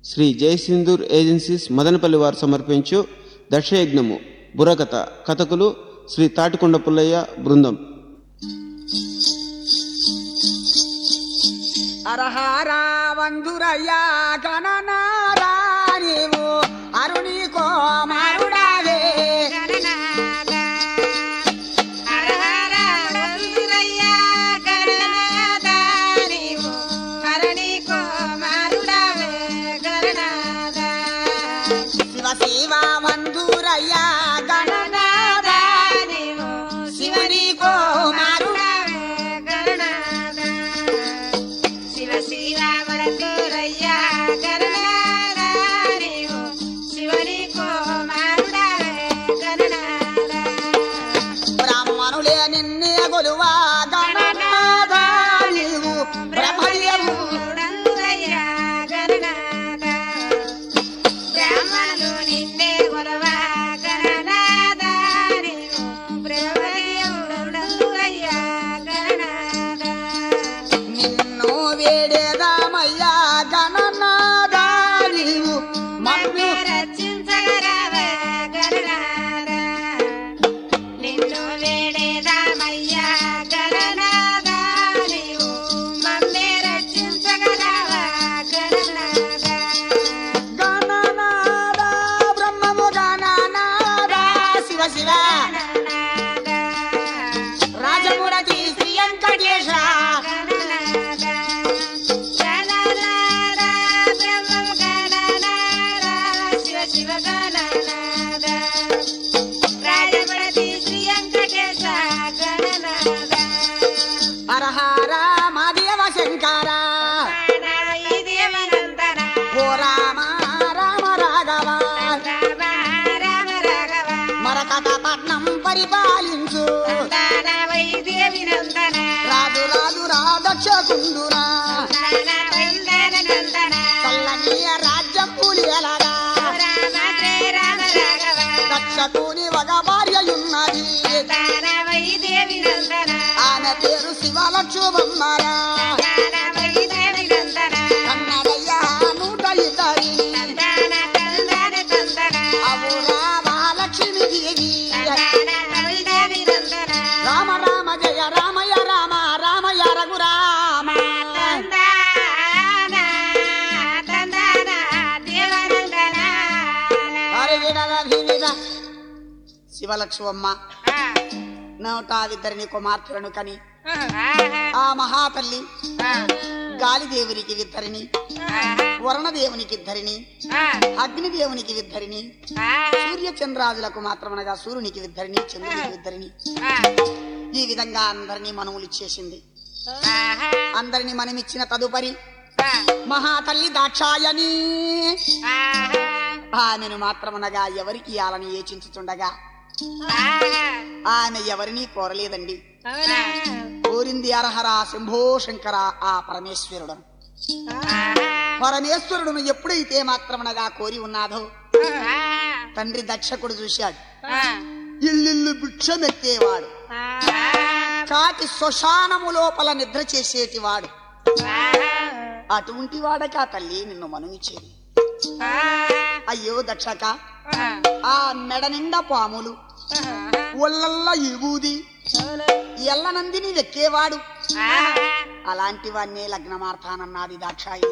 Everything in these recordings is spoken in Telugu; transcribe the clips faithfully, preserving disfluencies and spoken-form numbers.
శ్రీ జయసింధూర్ ఏజెన్సీస్ మదనపల్లి వారు సమర్పించు దక్షయజ్ఞము బుర్రకథ. కథకులు శ్రీ తాటికొండ పుల్లయ్య బృందం. అరహారా వందురయ్యా గణనారా నీవు అరుణి కోమారుడావే శివ శివ వందురయ్యా గణనాదా నీవు శివని కోమారుడావే గణనాదా శివ శివ వందురయ్యా గణనాదా నీవు శివని కోమారుడావే గణనాదా బ్రాహ్మణులే నిన్నే గొలువా గణనాదా నీవు బ్రహ్మదేవుడయ్యా గణనాదా బ్రాహ్మణులు నిన్నే గొలువా గణనాదా నీవు బ్రహ్మదేవుడయ్యా గణనాదా నిన్ను వేడేదామయ్యా గణనాదా నీవు మమ్ము రచించగరావే గణనాదా నిన్ను వేడేదామయ్యా గణనాదా నీవు మమ్మే రచించగరావా గణనాదా గణనాదా బ్రహ్మము గణనాదా శివ శివ గణనాదా రాజమురతి శ్రీ వెంకటేశ గణనాదా గణనాదా బ్రహ్మము గణనాదా శివ శివ గణనాదా రాజమురతి శ్రీ వెంకటేశ గణనాదా హరహర మాదేవ శంకర ఓ రామ రామ రాఘవ మరకట పట్నం పరిపాలించు రాజు రాజు రాధక్షకుండురా చల్లనీయ రాజ్యం పులియలరా దక్షకుని ఒక భార్యయున్నది ఆమె పేరు శివలక్ష్మమ్మరా కన్నడయ్య నూట ఇద్దరి అవురా మహాలక్ష్మి దేవి రామ రామ జయ రామయ్య రామ రామయ్య రఘురామ శివలక్ష్మమ్మ నూటావిద్దరిని కుమార్తెలను కని ఆ మహాతల్లి గాలిదేవునికి ఇద్దరిని, వరుణదేవునికి ఇద్దరిని, అగ్నిదేవునికి ఇద్దరిని, సూర్యచంద్రాదులకు మాత్రమనగా సూర్యునికి ఇద్దరిని, చంద్రునికి ఇద్దరిని, ఈ విధంగా అందరినీ మనములు ఇచ్చేసింది. అందరిని మనమిచ్చిన తదుపరి మహాతల్లి దాక్షాయని ఆమెను మాత్రమనగా ఎవరికి ఇయాలని యోచించుచుండగా ఆమె ఎవరిని కోరలేదండి. కోరింది అరహర శంభో శంకర ఆ పరమేశ్వరుడను. పరమేశ్వరుడును ఎప్పుడైతే మాత్రమనగా కోరి ఉన్నాదో తండ్రి దక్షకుడు చూశాడు. ఇల్లిల్లు భిక్షమెత్తేవాడు, కాటి శ్మశానము లోపల నిద్ర చేసేటివాడు, అటువంటి వాడక తల్లి నిన్ను మనుమిచ్చేది. అయ్యో దక్షక, ఆ మెడ నిండా పాములు, ఒళ్ళల్లా ఇబూది, ఎల్లనందిని వెక్కేవాడు, అలాంటి వాణ్ణే లగ్నమార్తానన్నది దాక్షాయి.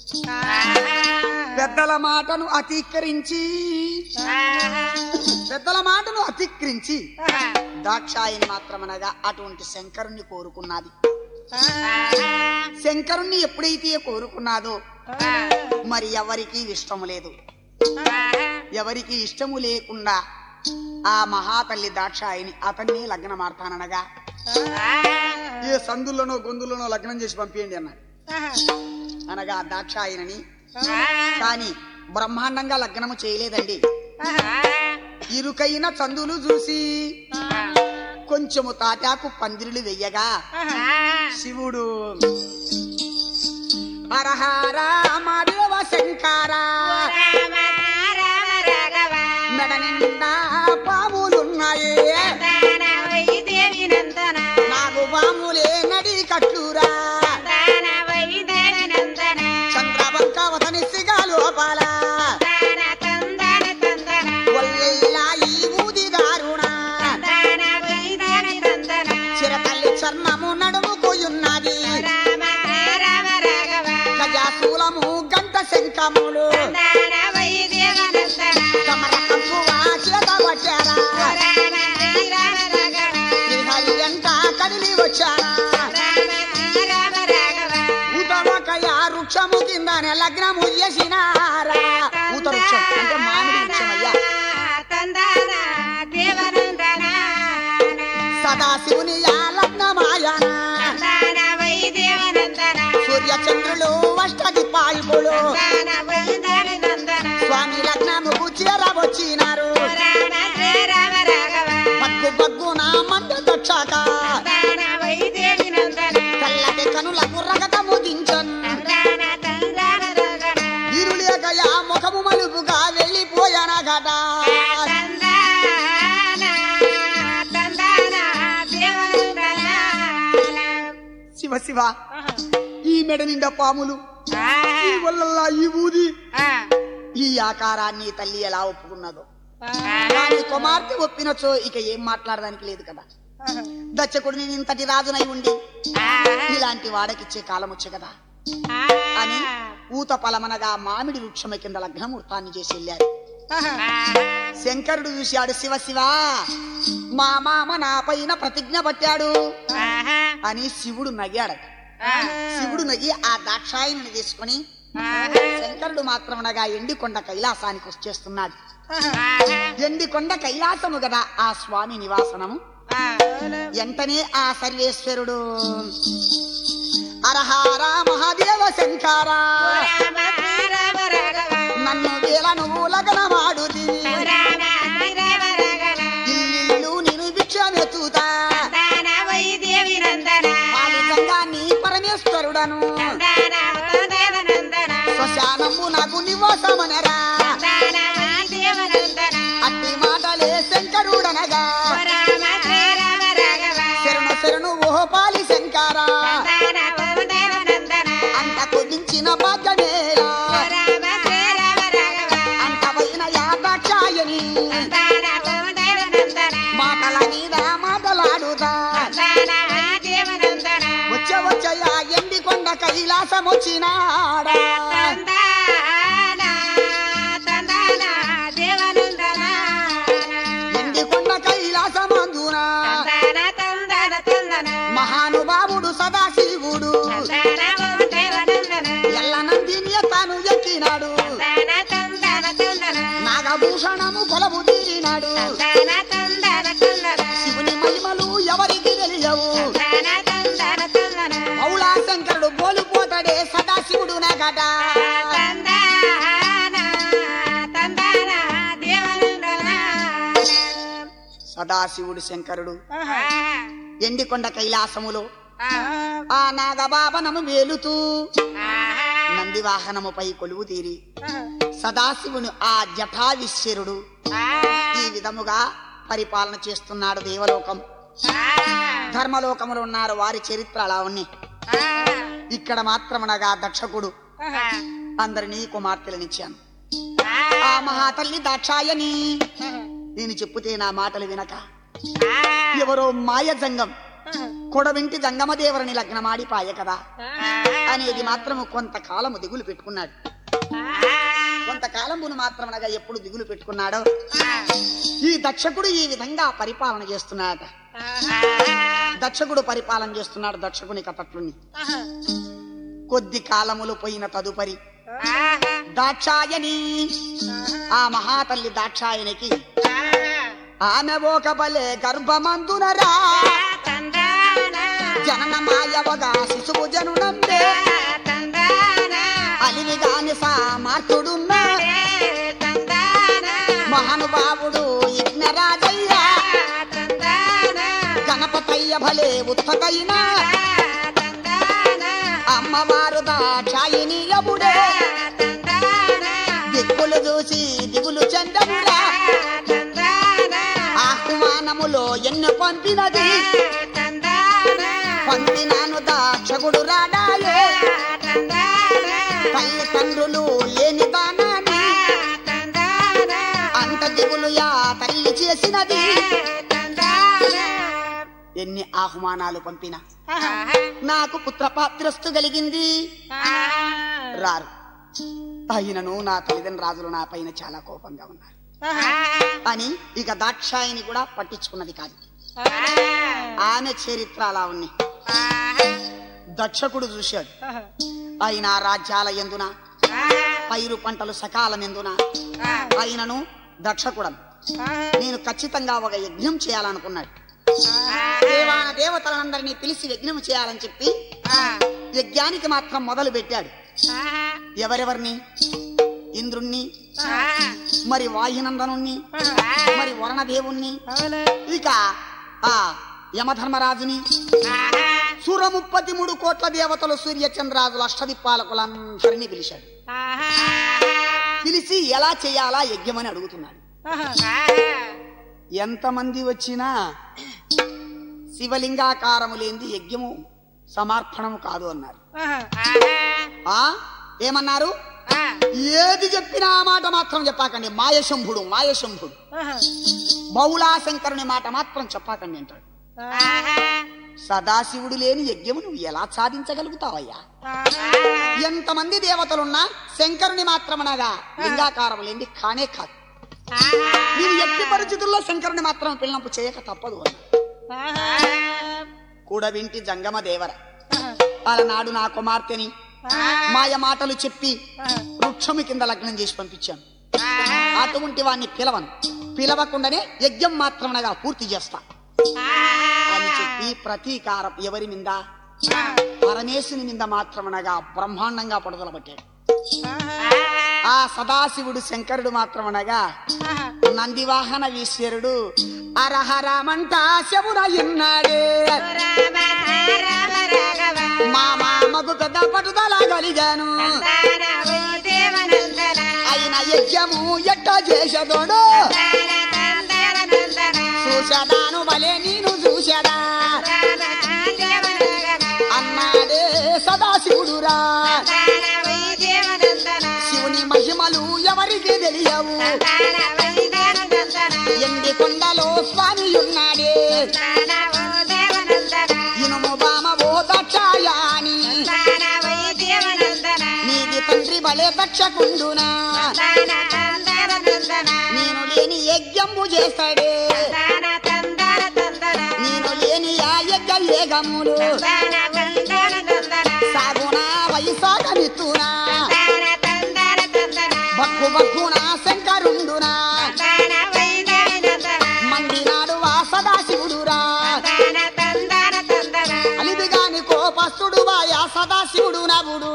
పెద్దల మాటను అతిక్రించి పెద్దల మాటను అతిక్రించి దాక్షాయిని మాత్రమనగా అటువంటి శంకరుణ్ణి కోరుకున్నది. శంకరుణ్ణి ఎప్పుడైతే కోరుకున్నాదో మరి ఎవరికి ఇష్టము లేదు. ఎవరికి ఇష్టము లేకుండా ఆ మహాతల్లి దాక్షాయిని అతన్ని లగ్నమార్తాననగా ఏ సందుల్లోనో గొంతుల్లోనో లగ్నం చేసి పంపియండి అన్నాడు. అనగా దాక్షాయినని కాని బ్రహ్మాండంగా లగ్నము చేయలేదండి. ఇరుకైన చందులు చూసి కొంచెము తాటాకు పందిరులు వెయ్యగా శివుడు హరహర మాదేవ శంకర మెడ నిండా పాములున్నాయే నాకు పాములే నడి కట్టురా చంద్రవంక వదనిసిగా లోపల శంఖములు కమర కంపువా చేత పట్టారా శ్రీహరి వెంట కదిలి వచ్చారా ఊతమకయ వృక్షము కిందనే లగ్నము చేసినారా ఊత వృక్షం అంటే మామిడి వృక్షం అయ్యా సదాశివుని లగ్నమాయనా సూర్య చంద్రులు అష్టది పాల్పులు స్వామి లగ్నముకు చేరవచ్చినారు పక్కు పక్కున మంట దక్షాక కళ్ళకి కనులకు రగతము దించన్ వీరులేకయా ముఖము మలుపుగా వెళ్ళిపోయాన గట శివ శివ ఈ మెడ నిండా పాములు ఈ వల్ల ఈ ఊది ఈ ఆకారాన్ని తల్లి ఎలా ఒప్పుకున్నదో కానీ కుమార్తె ఒప్పినచో ఇక ఏం మాట్లాడడానికి లేదు కదా దచ్చకుడిని ఇంతటి రాజునై ఉండి ఇలాంటి వాడకిచ్చే కాలం వచ్చే కదా అని ఊత పలమనగా మామిడి వృక్షమ కింద లగ్నముహూర్తాన్ని చేసి వెళ్ళారు. శంకరుడు చూశాడు, శివ శివ మా మామ నా పైన ప్రతిజ్ఞ పట్టాడు అని శివుడు నగాడట. శివుడు నగి ఆ దాక్షాయని తీసుకుని శంకరుడు మాత్రమనగా ఎండికొండ కైలాసానికి వచ్చేస్తున్నాడు. ఎండికొండ కైలాసము కదా ఆ స్వామి నివాసనము. వెంటనే ఆ సర్వేశ్వరుడు అరహార మహాదేవ శంకర నన్ను వేల నువ్వు లగనమాడు ఇల్లు నేను భిక్షమెత్తుతా నీ పరమేశ్వరుడను శ్మశానము నాకు నివాసమనరా అట్టి మాటలే శంకరుడనగా శరణు శరణు ఓహో పాలి శంకర అంత కుదించిన భాగ్యమేలా అంత వైన యాదాక్షాయని మాటల మీద మాటలాడుతా వచ్చ వచ్చయా ఎండికొండ కైలాసం వచ్చినాడా ఎండికొండ కైలాసమందునా మహానుభావుడు సదాశివుడు ఎల్లనందిని తాను ఎక్కినాడు నాగభూషణము కొలవు తీరినాడు శివుని మహిమలు ఎవరికి తెలియవు మౌళా శంకరుడు బోలుపోతాడే సదాశివుడు నగట సదాశివుడు శంకరుడు ఎండికొండ కైలాసములో ఆ నాగబాబనము వేలుతూ నంది వాహనముపై కొలువు తీరి సదాశివుని ఆ జటావిశ్వరుడు ఈ విధముగా పరిపాలన చేస్తున్నాడు. దేవలోకం ధర్మలోకములు ఉన్నారు, వారి చరిత్ర అలా ఉన్నాయి. ఇక్కడ మాత్రమనగా దక్షకుడు అందరినీ కుమార్తెలనిచ్చాను. ఆ మహాతల్లి దాక్షాయని నేను చెప్పుతే నా మాటలు వినక ఎవరో మాయ జంగం కొడవింటి జంగమదేవరని లగ్నమాడిపాయ కదా అనేది మాత్రము కొంతకాలము దిగులు పెట్టుకున్నాడు. కొంతకాలమును మాత్రమనగా ఎప్పుడు దిగులు పెట్టుకున్నాడో ఈ దక్షకుడు ఈ విధంగా పరిపాలన చేస్తున్నాడట. దక్షకుడు పరిపాలన చేస్తున్నాడు దక్షకుని కపట్లుని. కొద్ది కాలములు పోయిన తదుపరి దాక్షాయని ఆ మహాతల్లి దాక్షాయనికి ఆమె ఒక బలే గర్భమందునరా జననమాయవగా శిశువు జనునందే అలివిగాని సామార్తుడున్నా మహానుభావుడు యజ్ఞరాజయ్య గణపతయ్య భలే ఉత్తకైన అమ్మవారు దాక్షాయిని యముడే దిక్కులు చూసి దిగులు చెందమురా ఆహ్వానములో ఎన్ను పంపినది పంపినాను దాక్షకుడు రాడాయే తల్లి తండ్రులు లేని దానాన్ని అంత దిగులు యా తల్లి చేసినది. ఎన్ని ఆహ్వానాలు పంపినా నాకు పుత్రపాత్రస్తు కలిగింది రారు. అయినను నా తల్లిదండ్రుల రాజులు నా పైన చాలా కోపంగా ఉన్నారు అని ఇక దాక్షాయిని కూడా పట్టించుకున్నది కాదు. ఆమె చరిత్ర అలా ఉంది. దక్షకుడు చూశాడు. అయినా రాజ్యాల ఎందున పైరు పంటలు సకాలం ఎందున అయినను దక్షకుడను నేను ఖచ్చితంగా ఒక యజ్ఞం చేయాలనుకున్నాడు. దేవాన దేవతలందరినీ పిలిచి యజ్ఞం చేయాలని చెప్పి యజ్ఞానికి మాత్రం మొదలు పెట్టాడు. ఎవరెవరిని? ఇంద్రుణ్ణి, మరి వాయునందనుణ్ణి, మరి వరుణదేవుణ్ణి, ఇక ఆ యమధర్మరాజుని, సురముప్పతి మూడు కోట్ల దేవతలు సూర్యచంద్రాజులు అష్టదిక్పాలకులందరినీ పిలిచాడు. పిలిచి ఎలా చేయాలా యజ్ఞమని అడుగుతున్నాడు. ఎంతమంది వచ్చినా శివలింగాకారము లేనిది యజ్ఞము సమర్పణము కాదు అన్నారు. ఆ ఏమన్నారు? ఏది చెప్పినా ఆ మాట మాత్రం చెప్పాకండి. మాయశంభుడు మాయశంభుడు బౌళాశంకరుని మాట మాత్రం చెప్పాకండి అంటాడు. సదాశివుడు లేని యజ్ఞము నువ్వు ఎలా సాధించగలుగుతావయ్యా? ఎంతమంది దేవతలున్నా శంకరుని మాత్రమనగా లింగాకారం లేని కానే కాదు. నీవు ఎట్టి పరిస్థితుల్లో శంకరుని మాత్రం పిల్లంపు చేయక తప్పదు అని కూడా వింటి జంగమ దేవర అలనాడు నా కుమార్తెని మాయ మాటలు చెప్పి వృక్షము కింద లగ్నం చేసి పంపించాను. అటువంటి వాడిని పిలవను, పిలవకుండానే యజ్ఞం మాత్రమనగా పూర్తి చేస్తా అని చెప్పి ప్రతీకారం ఎవరి మీద? పరమేశుని మీద మాత్రమనగా బ్రహ్మాండంగా పడుదల పట్టాడు. ఆ సదాశివుడు శంకరుడు మాత్రమనగా నందివాహన ఈశ్వరుడు అరహరమంట శవున ఇన్నాడే మా మామకు పెద్ద పట్టుదల కలిగాను అయిన యజ్ఞము ఎట్ట చేసేదోడు చూసదాను భలే నేను చూసదా అన్నాడే సదాశివుడురా. శివుని మహిమలు ఎవరికి తెలియవు, ఎండి కొండలో స్వామి ఉన్నాడే ఇనుము బామ ఓ దక్షాయాని నీది తండ్రి బలే దక్షకుండునా నేను లేని యజ్ఞంబు చేస్తాడే నేను లేని ఆ యజ్ఞ ఏగములు సాగునా వైశాఖమిత్తునా భక్కు భక్కునా శంకరుండునా మండినాడు వా సదాశివుడురా అలిదిగాని కోపస్తుడు వాయా సదాశివుడు నవుడు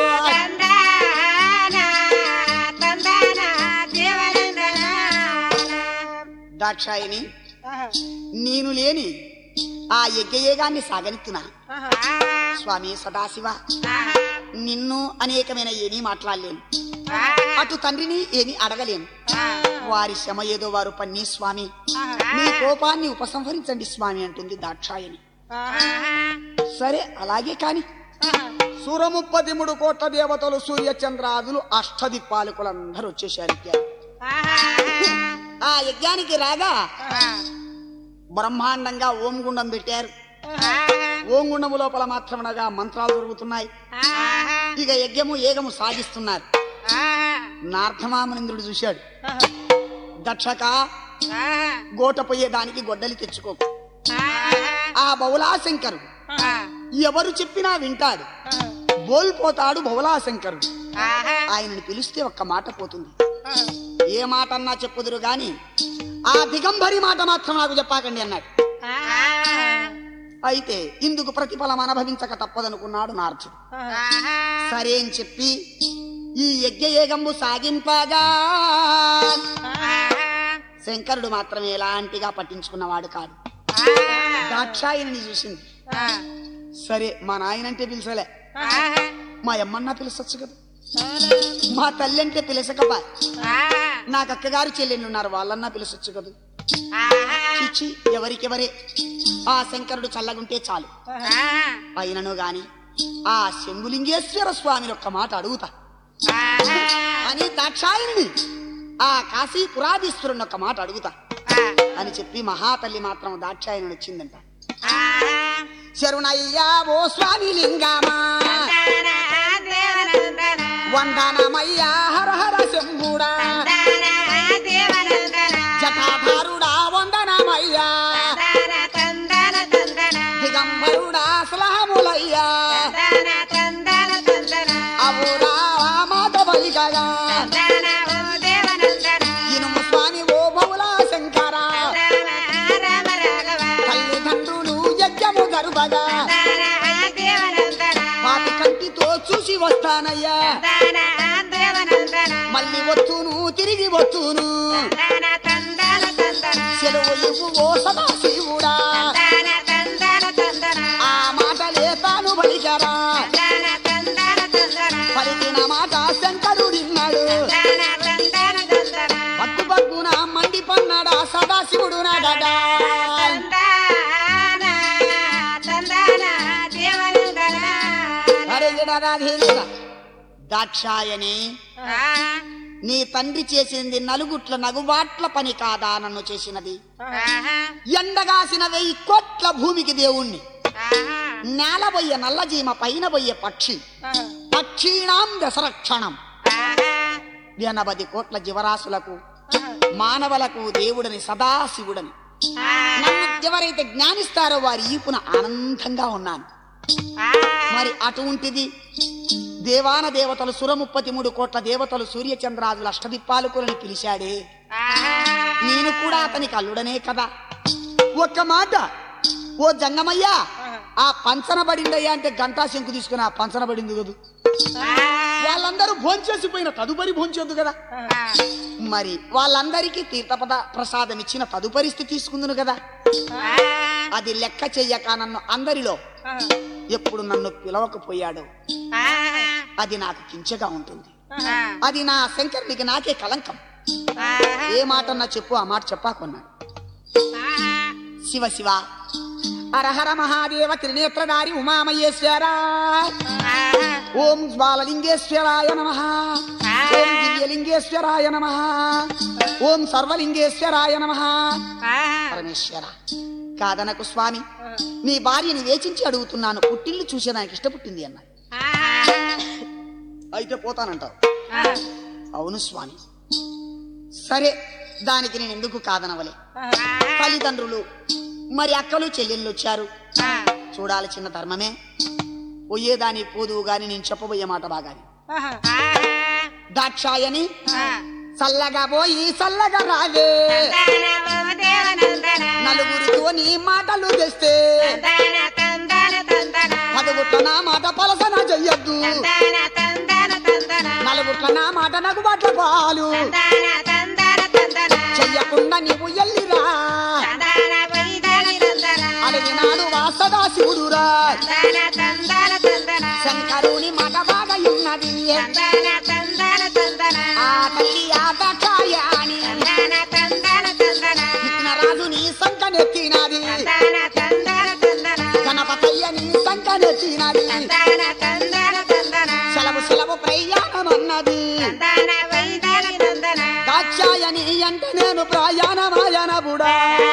దాక్షాయిని నేను లేని ఆ యజ్ఞయేగాన్ని సాగనిత్తునా స్వామి సదాశివ నిన్ను అనేకమైన ఏమీ మాట్లాడలేను, అటు తండ్రిని ఏమీ అడగలేను. వారి శ్రమ ఏదో వారు పన్ని స్వామి మీ కోపాన్ని ఉపసంహరించండి స్వామి అంటుంది దాక్షాయని. సరే అలాగే కాని సూరముప్పది మూడు కోట్ల దేవతలు సూర్యచంద్రాదులు అష్టదిక్పాలకులందరూ వచ్చేసారు. ఆ యజ్ఞానికి రాగా బ్రహ్మాండంగా ఓం గుండం పెట్టారు. ఓం గుండము లోపల మాత్రమనగా మంత్రాలు జరుగుతున్నాయి. ఇక యజ్ఞము ఏగము సాగిస్తున్నారు. నార్థమామనింద్రుడు చూశాడు. దక్షక గోట పోయేదానికి గొడ్డలి తెచ్చుకోకు. ఆ బౌలాశంకరుడు ఎవరు చెప్పినా వింటాడు, బోల్పోతాడు బౌలాశంకరుడు. ఆయనను పిలిస్తే ఒక్క మాట పోతుంది. ఏ మాట అన్నా చెప్పుదురు గాని ఆ దిగంబరి మాట మాత్రం నాకు చెప్పాకండి అన్నాడు. అయితే ఇందుకు ప్రతిఫలం అనుభవించక తప్పదనుకున్నాడు నారదుడు. సరే అని చెప్పి ఈ యజ్ఞయేగంబు సాగింపగా శంకరుడు మాత్రమే ఎలాంటిగా పట్టించుకున్నవాడు కాదు. దాక్షాయని చూసింది. సరే మా నాయనంటే పిలిచలే, మా అమ్మన్నా పిలిచొచ్చు కదా, మా తల్లి అంటే పిలచకపా, నాకు అక్కగారు చెల్లెళ్ళు ఉన్నారు వాళ్ళన్నా పిలిచొచ్చు కదా. చిచ్చి ఎవరికెవరే ఆ శంకరుడు చల్లగుంటే చాలు. అయినను గాని ఆ శంభులింగేశ్వర స్వామిని ఒక్క మాట అడుగుతా అని దాక్షాయని ఆ కాశీపురాధీశ్వరుని ఒక్క మాట అడుగుతా అని చెప్పి మహాతల్లి మాత్రం దాక్షాయని వచ్చిందంట. శరుణయ్యా ఓ స్వామి లింగమా వందనమయ్యా హర హర శంభుడా జటాధారుడా వందనమయ్యా దిగంబరుడా సలహములయ్యా అవురా మాత బలికగా ఇనుము స్వామి ఓ బహుళ శంకర తల్లిదండ్రులు యజ్ఞము గరుబగా వాటి కంటితో చూసి వస్తానయ్యా మళ్ళీ వస్తును తిరిగి వస్తును సెలవు ఇవ్వు ఓ సదా శివుడా ఆ మాటలే తాను బలికరా పలికిన మాట శంకరుడిన్నాడు పక్కు పక్కున మండి పన్నాడా సదాశివుడు నాడడా దాక్షాయని నీ తండ్రి చేసింది నలుగుట్ల నగుబాట్ల పని కాదా నన్ను చేసినది ఎండగాసిన వెయ్యి కోట్ల భూమికి దేవుణ్ణి నేల బొయ్య నల్లజీమ పైన బొయ్య పక్షి పక్షీణాం దశరక్షణం ఎనభై కోట్ల జీవరాశులకు మానవులకు దేవుడని సదాశివుడని నన్ను ఎవరైతే జ్ఞానిస్తారో వారి ఈపున ఆనందంగా ఉన్నాను మరి అటువంటిది దేవాన దేవతలు సుర ముప్పతి మూడు కోట్ల దేవతలు సూర్యచంద్రాదులు అష్టదిప్పాలకులని పిలిచాడే నేను కూడా అతనికి అల్లుడనే కదా ఒక్క మాట ఓ జంగమయ్యా ఆ పంచన పడిందయ్యా అంటే గంటా శంకు తీసుకుని ఆ పంచన పడింది కదా వాళ్ళందరూ భోంచేసిపోయిన తదుపరి భోంచేద్దు కదా మరి వాళ్ళందరికీ తీర్థపద ప్రసాదం ఇచ్చిన తదుపరి స్థితి తీసుకుందును కదా అది లెక్క చెయ్యక నన్ను అందరిలో ఎప్పుడు నన్ను పిలవకపోయాడు అది నాకు కించగా ఉంటుంది అది నా శంకరునికి నాకే కలంకం ఏ మాట అన్నా చెప్పు ఆ మాట చెప్పాకున్నాడు శివ శివ హరహర మహాదేవ త్రినేత్రధారి ఉమామహేశ్వర ఓం జ్వాలలింగేశ్వరాయ నమః ఓం దివ్యలింగేశ్వరాయ నమః ఓం సర్వలింగేశ్వరాయ నమః పరమేశ్వర కాదనకు స్వామి నీ భార్యని వేచించి అడుగుతున్నాను పుట్టిల్లు చూసేదానికి ఇష్టపుట్టింది అన్నాడు అయితే పోతానంటావు అవును స్వామి సరే దానికి నేను ఎందుకు కాదనవలే తల్లిదండ్రులు మరి అక్కలు చెల్లెళ్ళు వచ్చారు చూడాలి చిన్న ధర్మమే పోయేదాని పోదువు గాని నేను చెప్పబోయే మాట బాగాని దాక్షాయని చల్లగా పోయి చల్లగా రావే నలుగురితో నీ మాటలు తెస్తే పదుగుట్ల నా మాట పలసన చెయ్యొద్దు నలుగుట్ల నా మాట నాకు బట్ల పాలు చెయ్యకుండా నీవు ఎల్లిరా అడిగినాడు వాసదా శివుడురా శంకరుని మాట బాగా ఉన్నది ఆ తల్లి ఆ దాక్షాయని రాజు నీ సంకనెత్తినది గణపతయ్య నీ సంకనెత్తినది సెలవు సెలవు ప్రయాణం అన్నది దాక్షాయని అంటే నేను ప్రయాణమాయన బుడా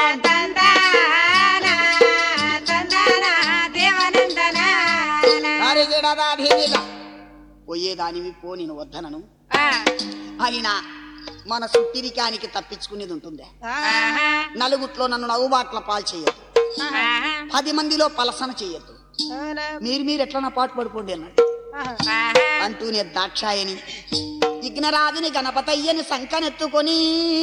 పోయేదానివి పో నేను వద్దనను అయినా మన సుట్టిరికానికి తప్పించుకునేది ఉంటుందే నలుగుట్లో నన్ను నవ్వుబాట్ల పాలు చేయొద్దు పది మందిలో పలసన చేయొద్దు మీరు మీరు ఎట్లా నా పాటు పడిపోండి అన్నాడు అంటూనే దాక్షాయని విఘ్నరాజుని గణపతయ్యని సంకనెత్తుకొని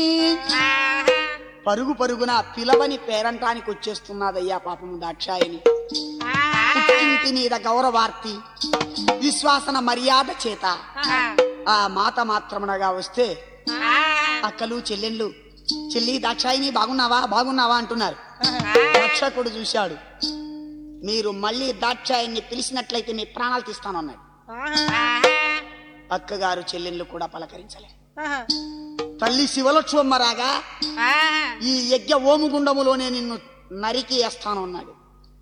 పరుగు పరుగున పిలవని పేరంటానికి వచ్చేస్తున్నదయ్యా పాపము దాక్షాయని ఇంటి మీద గౌరవార్తి విశ్వాసన మర్యాద చేత ఆ మాత మాత్రమునగా వస్తే అక్కలు చెల్లెళ్ళు చెల్లి దాక్షాయిని బాగున్నావా బాగున్నావా అంటున్నారు రక్షకుడు చూశాడు మీరు మళ్ళీ దాక్షాయిని పిలిచినట్లయితే మీ ప్రాణాలు తీస్తానన్నాడు అక్కగారు చెల్లెళ్ళు కూడా పలకరించలే తల్లి శివలక్ష్మమ్మ రాగా ఈ యజ్ఞ ఓముగుండములోనే నిన్ను నరికి వేస్తాను అన్నాడు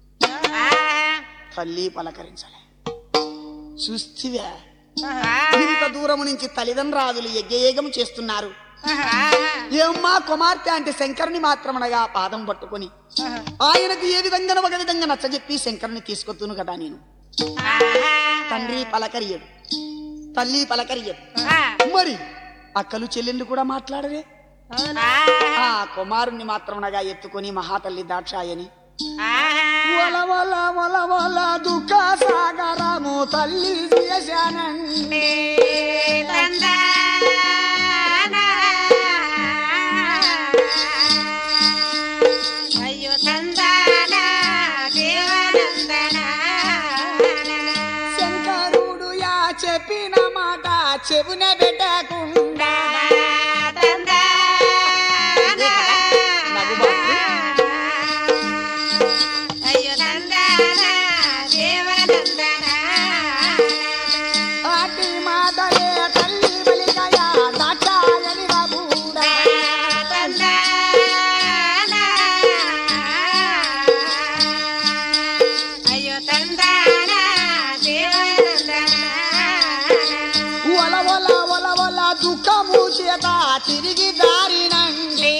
తల్లి పలకరించలే చూస్తివే ఇంత దూరము నుంచి తల్లిదండ్రులు యజ్ఞయేగం చేస్తున్నారు ఏమ్మా కుమార్తె అంటే శంకరుని మాత్రమనగా పాదం పట్టుకొని ఆయనకు ఏ విధంగా ఒక విధంగా నచ్చజెప్పి శంకరుని తీసుకొద్దును కదా నేను తండ్రి పలకరియడు తల్లి పలకరియదు. మరి అక్కలు చెల్లెళ్ళు కూడా మాట్లాడరే. ఆ కుమారుణ్ణి మాత్రం నగా ఎత్తుకొని మహాతల్లి దాక్షాయని వల వల వల వల దుఃఖ సాగరము తల్లి చేశానండి. అయ్యో తందాన దేవనందన శంకరుడు యా చెప్పిన మాట చెవున పెట్టకుండా అయ్యో తందాన దేవనందన ఆటి మాటలే తల్లి బలికయా దాక్షాయని బాబుడా. అయ్యో తందాన దేవనందన వల వల వల వల దుఃఖము చేత తిరిగి దారినండి.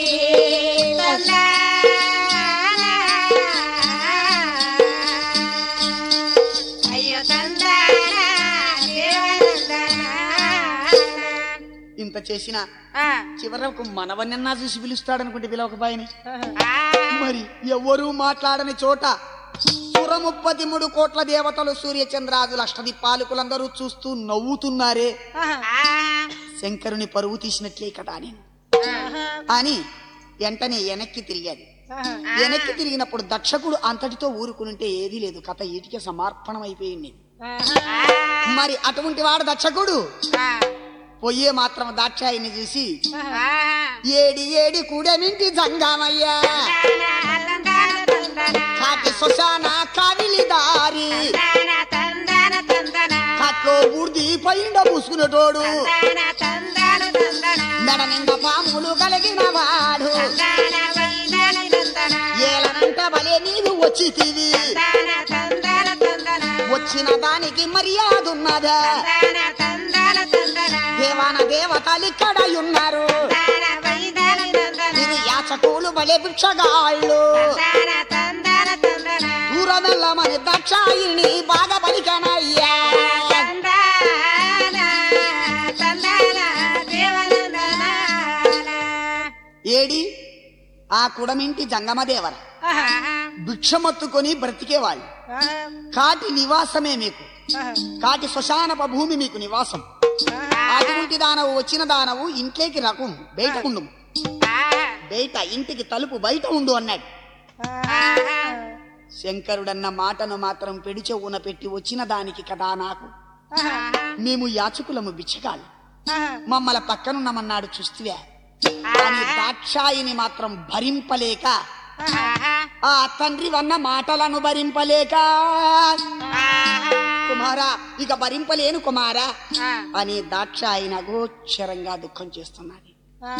అయ్యో తందాన దేవనందన ఇంత చేసిన చివరకు మనవన్నన్నా చూసి పిలుస్తాడనుకుంటే పిలవకపాయని. మరి ఎవరు మాట్లాడని చోట సురముప్పది మూడు కోట్ల దేవతలు సూర్యచంద్రాదులు అష్టది పాలకులందరూ చూస్తూ నవ్వుతున్నారే. శంకరుని పరువు తీసినట్లే కదా నేను అని వెంటనే వెనక్కి తిరిగాడు. వెనక్కి తిరిగినప్పుడు దక్షకుడు అంతటితో ఊరుకునుంటే ఏదీ లేదు, కథ ఈటికే సమర్పణం అయిపోయింది. మరి అటువంటి వాడు దక్షకుడు పొయ్యే మాత్రం దాక్షాయిని చూసి ఏడి ఏడి కూడమింటి జంగామయ్యా కాటి శ్మశాన కావిలి దారి కట్లో బూర్ది పైండ పూసుకునేటోడు మెడ నిండా పాములు కలిగిన వాడు ఏలనంట వలే నీవు వచ్చితివి వచ్చిన దానికి మర్యాద ఉన్నదా దేవాన దేవతలు ఇక్కడ ఉన్నారు ఇది యాచకులు బలే భిక్షగాళ్ళు దూరమెల్లమని దక్షాయిని బాగా పలికనయ్యా ఏడి ఆ కుడమింటి జంగమదేవర భిక్షమత్తుకొని బ్రతికేవాళ్ళు. కాటి నివాసమే మీకు, కాటి శ్మశానప భూమి మీకు నివాసం. అటువంటి దానవు వచ్చిన దానవు ఇంట్లోకి రకం బయట ఉండు, బయట ఇంటికి తలుపు బయట ఉండు అన్నాడు. శంకరుడన్న మాటను మాత్రం పెడి చెవున పెట్టి వచ్చిన దానికి కదా నాకు మేము యాచకులము బిచ్చగాలి మమ్మల పక్కనున్నామన్నాడు చూస్తువే అని దాక్షాయిని మాత్రం భరింపలేక ఆ తండ్రి వన్న మాటలను భరింపలేక కుమారా ఇక భరింపలేను కుమారా అని దాక్షాయిని అగోచరంగా దుఃఖం చేస్తున్నది.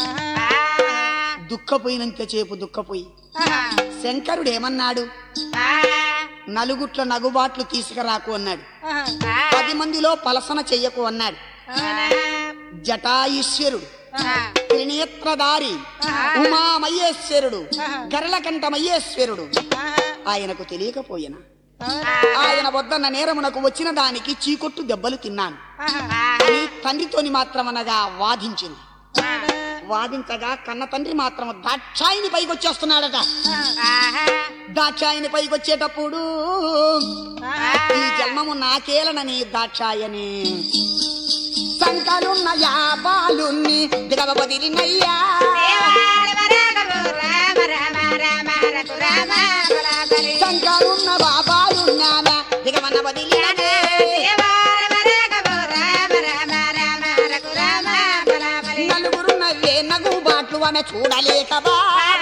దుఃఖపోయినంత చేపు దుఃఖపోయి శంకరుడు ఏమన్నాడు, నలుగుట్ల నగుబాట్లు తీసుకురాకు అన్నాడు, పది మందిలో పలసన చెయ్యకు అన్నాడు. జటాయుష్యరుడు త్రినేత్రధారి ఉమామయ్యేశ్వరుడు గరళకంఠమయ్యేశ్వరుడు ఆయనకు తెలియకపోయినా ఆయన వద్దన్న నేరమునకు వచ్చిన దానికి చీకొట్టు దెబ్బలు తిన్నాను అని తండ్రితోని మాత్రమనగా వాదించింది. వాదించగా కన్న తండ్రి మాత్రం దాక్షాయిని పైకి వచ్చేస్తున్నాడట. దాక్షాయిని పైకి వచ్చేటప్పుడు ఈ జన్మము నాకేలనని దాక్షాయని సంకలున్న యాబాలుని దిగవదిలినయ్యా సంకలున్న బాబాలున్నానా దిగవన వదిలినదే నలుగురున్న ఏ నగు బాట్లు అనే చూడలేకబా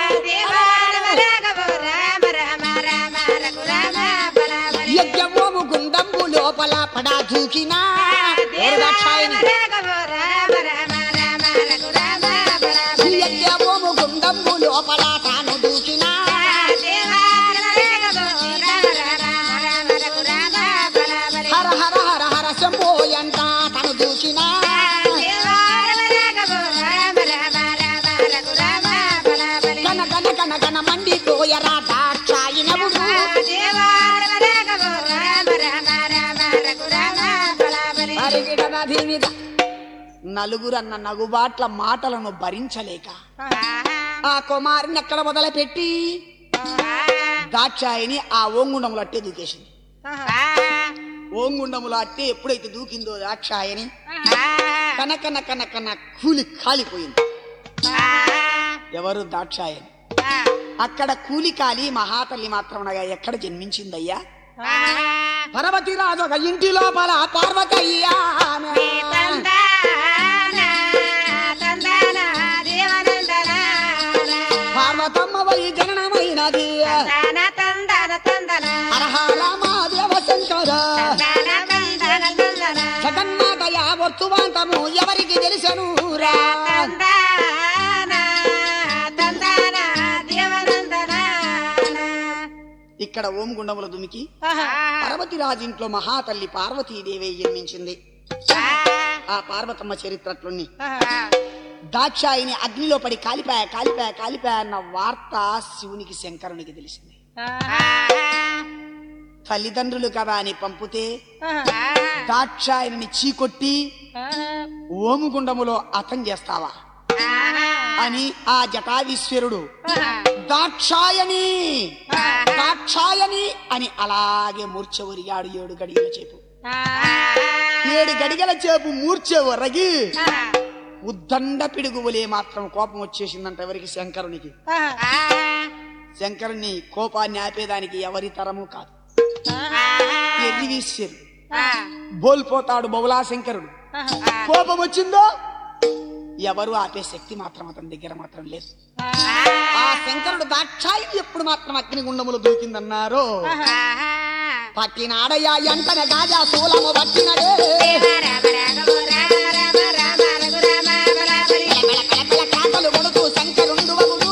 యజ్ఞమోము గుండంబు లోపల పడా దూకినా యజ్ఞమోము గుండంబు లోపల తాను దూకినా హర హర హర హర శంభోయంట తను దూకినా కన కన కన కన మండి పోయరా దాక్షాయినవుడు అరిగిడద దీనిద నలుగురన్న నగుబాట్ల మాటలను భరించలేక ఆ కుమారుని ఎక్కడ మొదలుపెట్టి దాక్షాయిని ఆ ఓంగుండములు అట్టే దూకేసింది. ఓంగుండములు అట్టే ఎప్పుడైతే దూకిందో దాక్షాయని కనకన కనకన కూలి కాలిపోయింది. ఎవరు? దాక్షాయని. అక్కడ కూలి కాలి మహాతల్లి మాత్రమనగా ఎక్కడ జన్మించిందయ్యా? పర్వతిరాజు ఒక ఇంటి లోపల పార్వతయ్యా పార్వతమ్మ వై జననమైనది అర్హరామాదేవ శంకర జగన్మాతయా వర్తువాంతము ఎవరికి తెలుసను రా. ఇక్కడ ఓం గుండముల దుమికి పార్వతిరాజింట్లో మహాతల్లి పార్వతీదేవి జన్మించింది. ఆ పార్వతమ్మ చరిత్రట్లుని దాక్షాయిని అగ్నిలో పడి కాలిపాయ కాలిపాయ కాలిపాయ అన్న వార్త శివునికి శంకరునికి తెలిసింది. తల్లిదండ్రులు కదా అని పంపితే దాక్షాయిని చీకొట్టి ఓముగుండములో అతం చేస్తావా అని ఆ జటావీశ్వరుడు దాక్షాయని దాక్షాయని అని అలాగే మూర్ఛ ఒరిగాడు. ఏడు గడిగల చేపు ఏడు గడిగల చేపు మూర్ఛ ఒరగి ఉద్దండ పిడుగులే మాత్రం కోపం వచ్చేసిందంట ఎవరికి? శంకరునికి. శంకరుని కోపాన్ని ఆపేదానికి ఎవరి తరము కాదు. ఎర్రివీశ్వరుడు బోల్పోతాడు బౌలా శంకరుడు. కోపం వచ్చిందో ఎవరు ఆపే శక్తి మాత్రం అతని దగ్గర మాత్రం లేదు. ఆ శంకరుడు దాక్షాయిని ఎప్పుడు మాత్రం అగ్నిగుండములు దూకిందన్నారో పట్టినాడయ్యా ఎంతన గాజా శూలము పట్టినడే కాకలు కొడుతూ శంకరుండు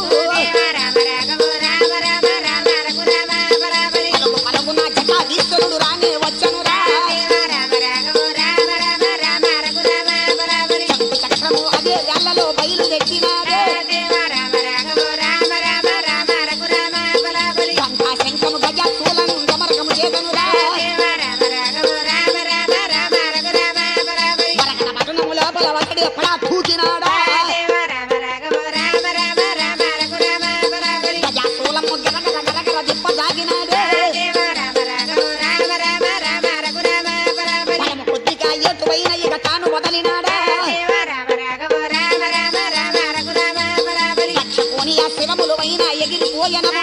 పలుగున జటాధీశ్వరుడు రానే వచ్చను రా. చక్రము అదే వేళ్లలో బయలు తెచ్చినాడే గంగా శంఖము గజ శూలను గమరకము చేదను రా. మరకన మరణము లోపల ఒకటి ఎప్పుడా పూచినాడా గజ శూలము గరగర గరగర దిప్ప సాగినాడే మనము కొద్దిగా ఎటువైన ఇక తాను వదలినాడా లక్షకోని ఆ శివములు అయిన ఎగిరిపోయనము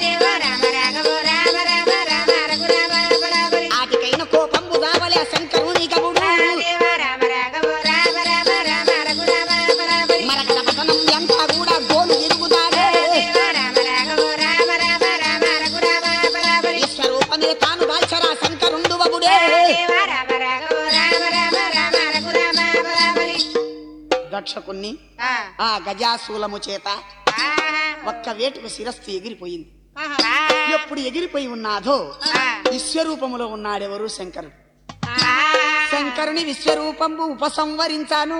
ఆటికైన కోపంబు దావలే శంకరుని కవుడు మరకన పతనం ఎంత కూడా గోలు తిరుగుతాడే విశ్వరూపమే తాను దాల్చరా శంకరుండు వబుడే. దక్షకుణ్ణి ఆ గజాశూలము చేత ఒక్క వేటుకు శిరస్సు ఎగిరిపోయింది. ఎప్పుడు ఎగిరిపోయి ఉన్నాదో విశ్వరూపములో ఉన్నాడెవరు? శంకరుడు. శంకరుని విశ్వరూపము ఉపసంహరించాను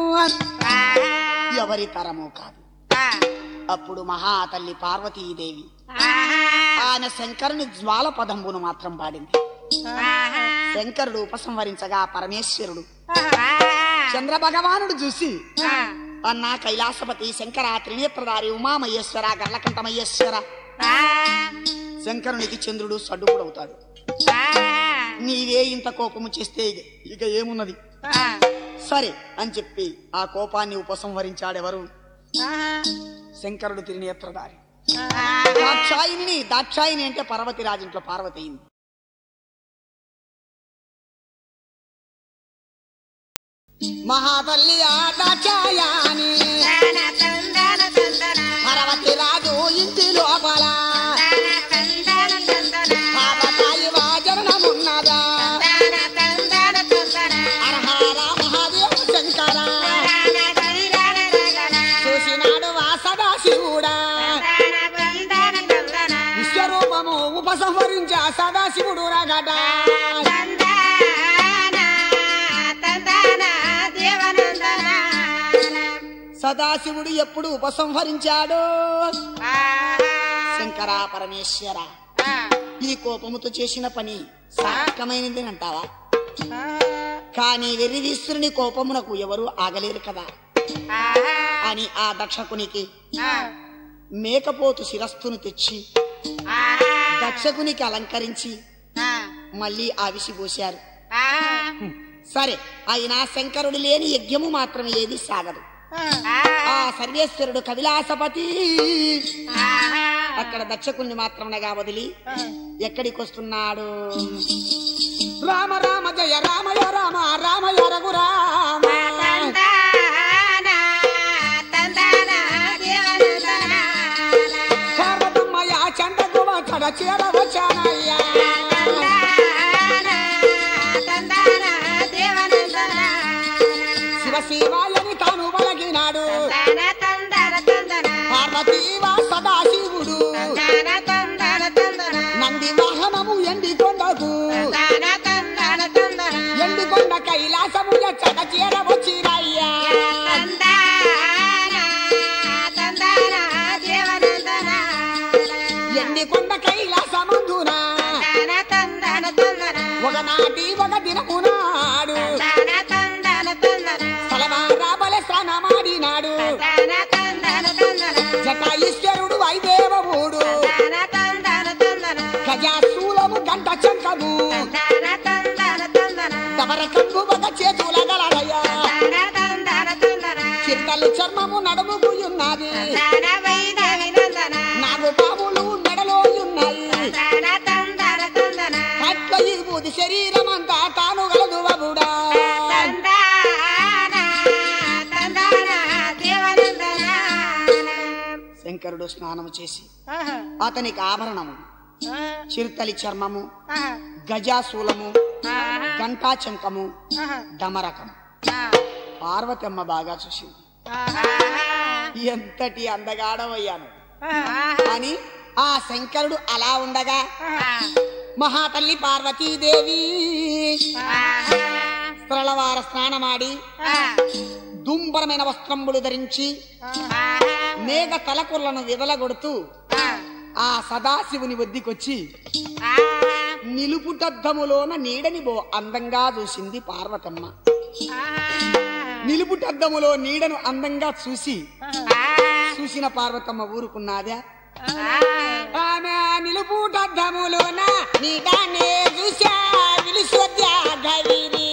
ఎవరి తరము కాదు. అప్పుడు మహాతల్లి పార్వతీదేవి ఆయన శంకరుని జ్వాల పదంబును మాత్రం పాడింది. శంకరుడు ఉపసంహరించగా పరమేశ్వరుడు చంద్ర భగవానుడు చూసి అన్నా కైలాసపతి శంకర త్రినేత్రధారి ఉమామహేశ్వర గర్లకంఠమహేశ్వర. శంకరునికి చంద్రుడు సడ్డుకుడవుతాడు. నీవే ఇంత కోపము చేస్తే ఇక ఏమున్నది సరే అని చెప్పి ఆ కోపాన్ని ఉపసంహరించాడెవరు? శంకరుడు త్రినేత్రధారి. దాక్షాయిని దాక్షాయిని అంటే పర్వతి రాజింట్లో పార్వతి అయింది. మహాతల్లి ఆ దాక్షాయాని పర్వతి రాజు ఇంటి లోపల పాపతాయి వాజనమున్నదా అర్హరా మహాదేవ శంకర చూసినాడు వాసదా శివుడా విశ్వరూపము ఉపసంహరించా సదాశివుడు రగట. సదాశివుడు ఎప్పుడు ఉపసంహరించాడో శంకర పరమేశ్వర ఈ కోపముతో చేసిన పని సార్థకమైనది అంటావా? కానీ వెర్రివీశ్వరుని కోపమునకు ఎవరు ఆగలేరు కదా అని ఆ దక్షకునికి మేకపోతు శిరస్సును తెచ్చి దక్షకునికి అలంకరించి మళ్ళీ ఆవిసిపోశారు. సరే, అయినా శంకరుడు లేని యజ్ఞము మాత్రమే ఏది సాగదు. ఆ సర్వేశ్వరుడు కవిలాసపతి అక్కడ దక్షకుణ్ణి మాత్రమనగా వదిలి ఎక్కడికి వస్తున్నాడు? రామ రామ జయ రామయ రామ రామయ రఘురామ శారదమ్మయ చండగువ చడ చేరవచానయ్యా శివ శివాయని తాను వలగినాడు పార్వతీవా సదాశివుడు నంది వాహనము ఎండి కొండకు ఎండి కొండ కైలాసము చడ చేరవచ్చిరయ్యా ఎండి కొండ కైలాసమందున ఒకనాటి ఒక దినమునాడు సలవారాబల స్నానమాడినాడు జటాయుశ్వరుడు వైదేవముడు గజాశూలము గంట చంకము తమరకంగు ఒక చేతుల గలడయ్యా చిత్తలు చర్మము నడుముకు ఉన్నది నాగు పాములు మెడలో ఉన్నాయి అట్ల ఈ బూది శరీరం అంతా తాను గలదు బబుడా శంకరుడు స్నానము చేసి అతనికి ఆభరణము చిరుతలి చర్మము గజాశూలము గంటా చంకము డమరకము పార్వతమ్మ బాగా చూసింది. ఎంతటి అందగాడవయ్యాను అని ఆ శంకరుడు అలా ఉండగా మహాతల్లి పార్వతీదేవి స్త్రలవార స్నానమాడి దుంబరమైన వస్త్రంబులు ధరించి మేఘ తలకుర్లను విదలగొడుతూ ఆ సదాశివుని వద్దకొచ్చి నిలుపుటద్దములోన నీడని బో అందంగా చూసింది పార్వతమ్మ. నిలుపుటద్దములో నీడను అందంగా చూసి చూసిన పార్వతమ్మ ఊరుకున్నాదా? ఆమె నిలుపుటద్దములోన నీడనే చూసా విలుసొద్దా గవిరి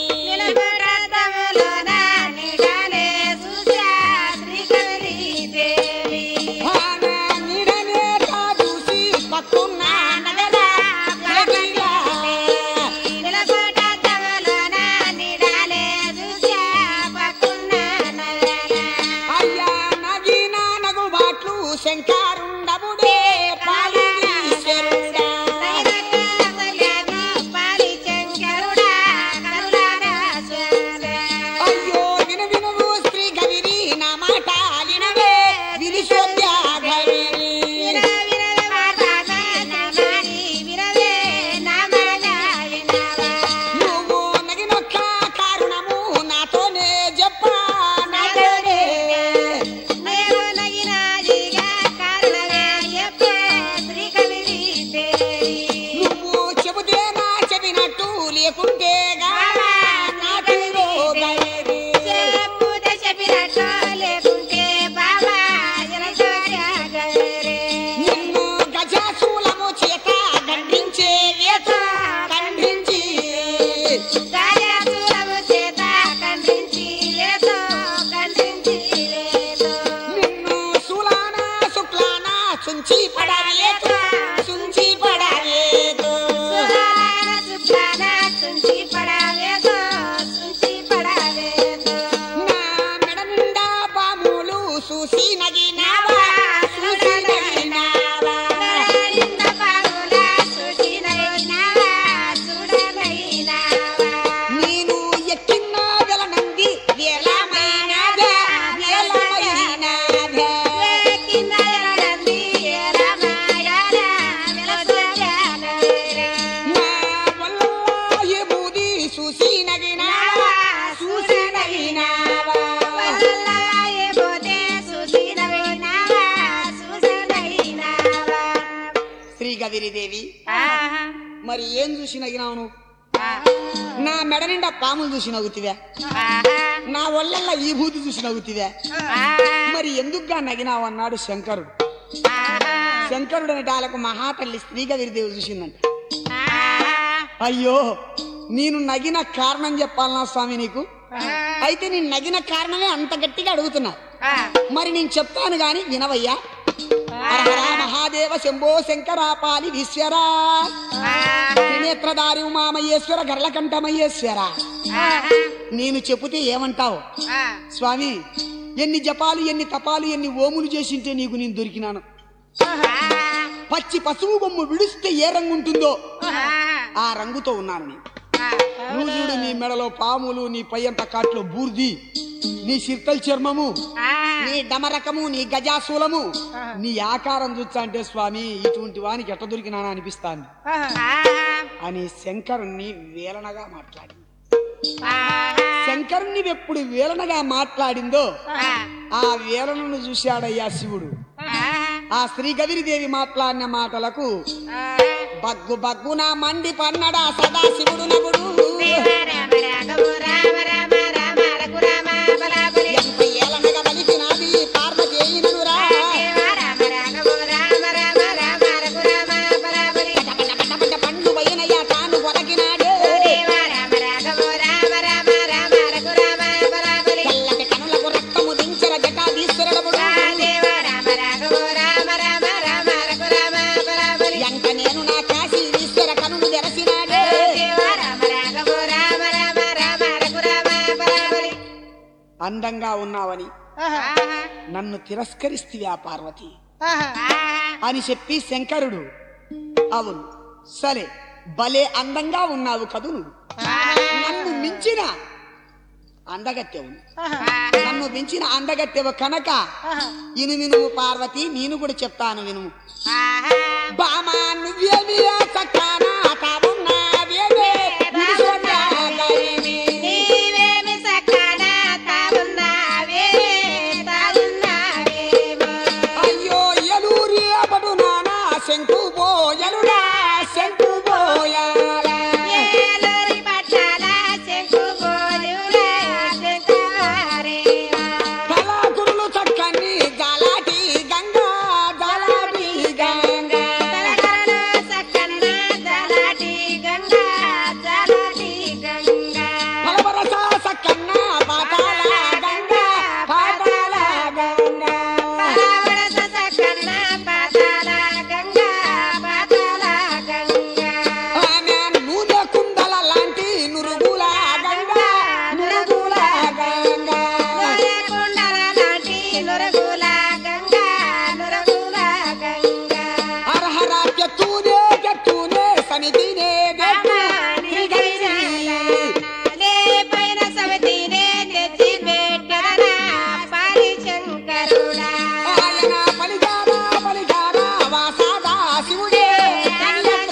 శంకరుండముడే పాలిశరుడా అయ్యో విను వినువు శ్రీ గవిరి నా మాట వినవే విలుసొద్దా గవిరి నువ్వు నగినొక్క కారణము నాతోనే చెప్పా నాతోనే లేకుంటే నిన్ను గజాశూలము చేత ఖండించే ఖండించి నిన్ను శూలాన శుక్లాన చుంచి పడలేదు చుంచి పడలేదు నా మెడ నిండా పాములు చూసి నగినావా చూసి నగినావా నేను ఎక్కిన వెలనంది వేలమైనదే వేలమైనదే నా వల్ల ఏ బూది చూసి నగినావా చూసి నగినావా శ్రీ గవిరిదేవి మరి ఏం చూసి నగినావు నువ్వు? నా మెడ నిండా పాములు చూసి నవ్వుతివే, నా ఒళ్ళల్లా ఈ భూతి చూసి నవ్వుతివే, మరి ఎందుకుగా నగినావు అన్నాడు శంకరుడు. శంకరుడు అంటే వాళ్ళకు మహాతల్లి శ్రీగవిరిదేవి చూసిందంట. అయ్యో నేను నగిన కారణం చెప్పాలనా స్వామి నీకు? అయితే నేను నగిన కారణమే అంత గట్టిగా అడుగుతున్నా, మరి నేను చెప్తాను గాని వినవయ్యా. మహాదేవ శంభో శంకరాపాలి ఈశ్వరా, త్రినేత్రధారి ఉమామహేశ్వర గర్లకంఠమహేశ్వర. నేను చెబితే ఏమంటావు స్వామి? ఎన్ని జపాలు ఎన్ని తపాలు ఎన్ని ఓములు చేసింటే నీకు నేను దొరికినాను. పచ్చి పసుపు బొమ్మ విడిస్తే ఏ రంగు ఉంటుందో ఆ రంగుతో ఉన్నాను నేను. నువ్వు చూడు, నీ మెడలో పాములు, నీ పయ్యంత కాట్లో బూర్ది, నీ శిర్తల్ చర్మము, నీ డమరకము, నీ గజాశూలము, నీ ఆకారం చూచా అంటే స్వామి ఇటువంటి వానికి ఎట్ట దొరికినానా అనిపిస్తాను అని శంకరుణ్ణి వేలనగా మాట్లాడింది. శంకరుణ్ణి ఎప్పుడు వేలనగా మాట్లాడిందో ఆ వేలనను చూశాడయ్యా శివుడు. ఆ శ్రీగవిరిదేవి మాట్లాడిన మాటలకు బగ్గు బగ్గున మండి పన్నడా సదాశివుడు నగుడు. ఎంత ఏలనగా పలికినాది పార్వతి అయిననురా, పండు వైనయ్య తాను ఒలగినాడే, తెల్లటి కనులకు రక్తము దించర జటాధీశ్వరుడు. ఎంత నేను నా కాశీ ఈశ్వర కనులు తెరసినాడే. అందంగా ఉన్నావని నన్ను తిరస్కరిస్తివా పార్వతి అని చెప్పి శంకరుడు, అవును సరే భలే అందంగా ఉన్నావు కదు, నువ్వు నన్ను మించిన అందగత్తెవు, నన్ను మించిన అందగత్తెవు కనుక ఇనుమి నువ్వు పార్వతి, నేను కూడా చెప్తాను వినుము. బామా నువ్వేమి చక్కానా తావున్నావేమే, అయ్యో ఎలూరి అబడు నానా శంకు పోయలుడా శంకు పోయాలా, కళాకురులు చక్కని జాలాటి గంగా జాలాటి గంగా, ఫలవరస సక్కన్న పాతాల గంగా పాతాల గంగా, ఆమె నూనె కుండల లాంటి నురుగుల గంగా నురుగుల గంగా, అర్హర గెత్తూనే గెత్తూనే సనిదినే గెత్తు ఆయన పలిగారా పలిగారా వాసాదా శివుడే కన్యత్ర.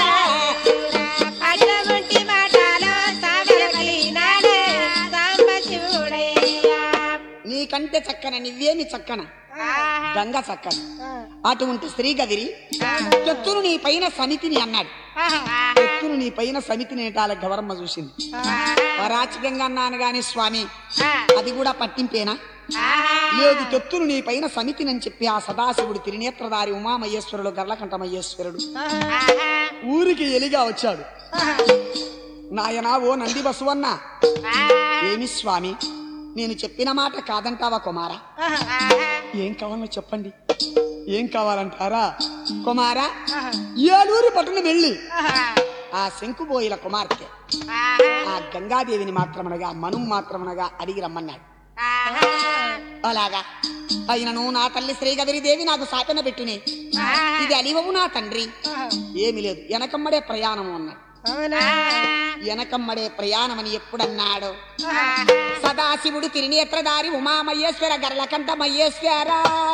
నీకంటే చక్కన నువ్వేమి చక్కన గంగ చక్కన. అటువంటి శ్రీగవిరి ఎత్తును నీ పైన సమితిని అన్నాడు. ఎత్తును నీ పైన సమితిని ఏటాల గవర్మ చూసింది. రాచగంగా అన్నాను గాని స్వామి అది కూడా పట్టింపేనా? లేదు, తెత్తును నీ పైన సమితిని చెప్పి ఆ సదాశివుడు త్రినేత్రధారి ఉమామహేశ్వరుడు గర్లకంఠమహేశ్వరుడు ఊరికి ఎలిగా వచ్చాడు. నాయనా ఓ నంది బసవన్న, ఏమి స్వామి నేను చెప్పిన మాట కాదంటావా కుమారా? ఏం కావాలో చెప్పండి. ఏం కావాలంటారా కుమారా? ఏలూరు పట్టణం వెళ్ళి ఆ శంకుబోయిల కుమార్తె ఆ గంగాదేవిని మాత్రమనగా మను మాత్రమనగా అడిగి రమ్మన్నాడు. అలాగా అయినను నా తల్లి శ్రీగవిరిదేవి నాకు శాపన పెట్టునే, ఇది అలివవు నా తండ్రి. ఏమి లేదు, వెనకమ్మడే ప్రయాణం అన్నాడు. వెనకమ్మడే ప్రయాణమని ఎప్పుడన్నాడు? సదాశివుడు తిరినేత్రధారి ఉమామహేశ్వర గర్లకంఠమహేశ్వర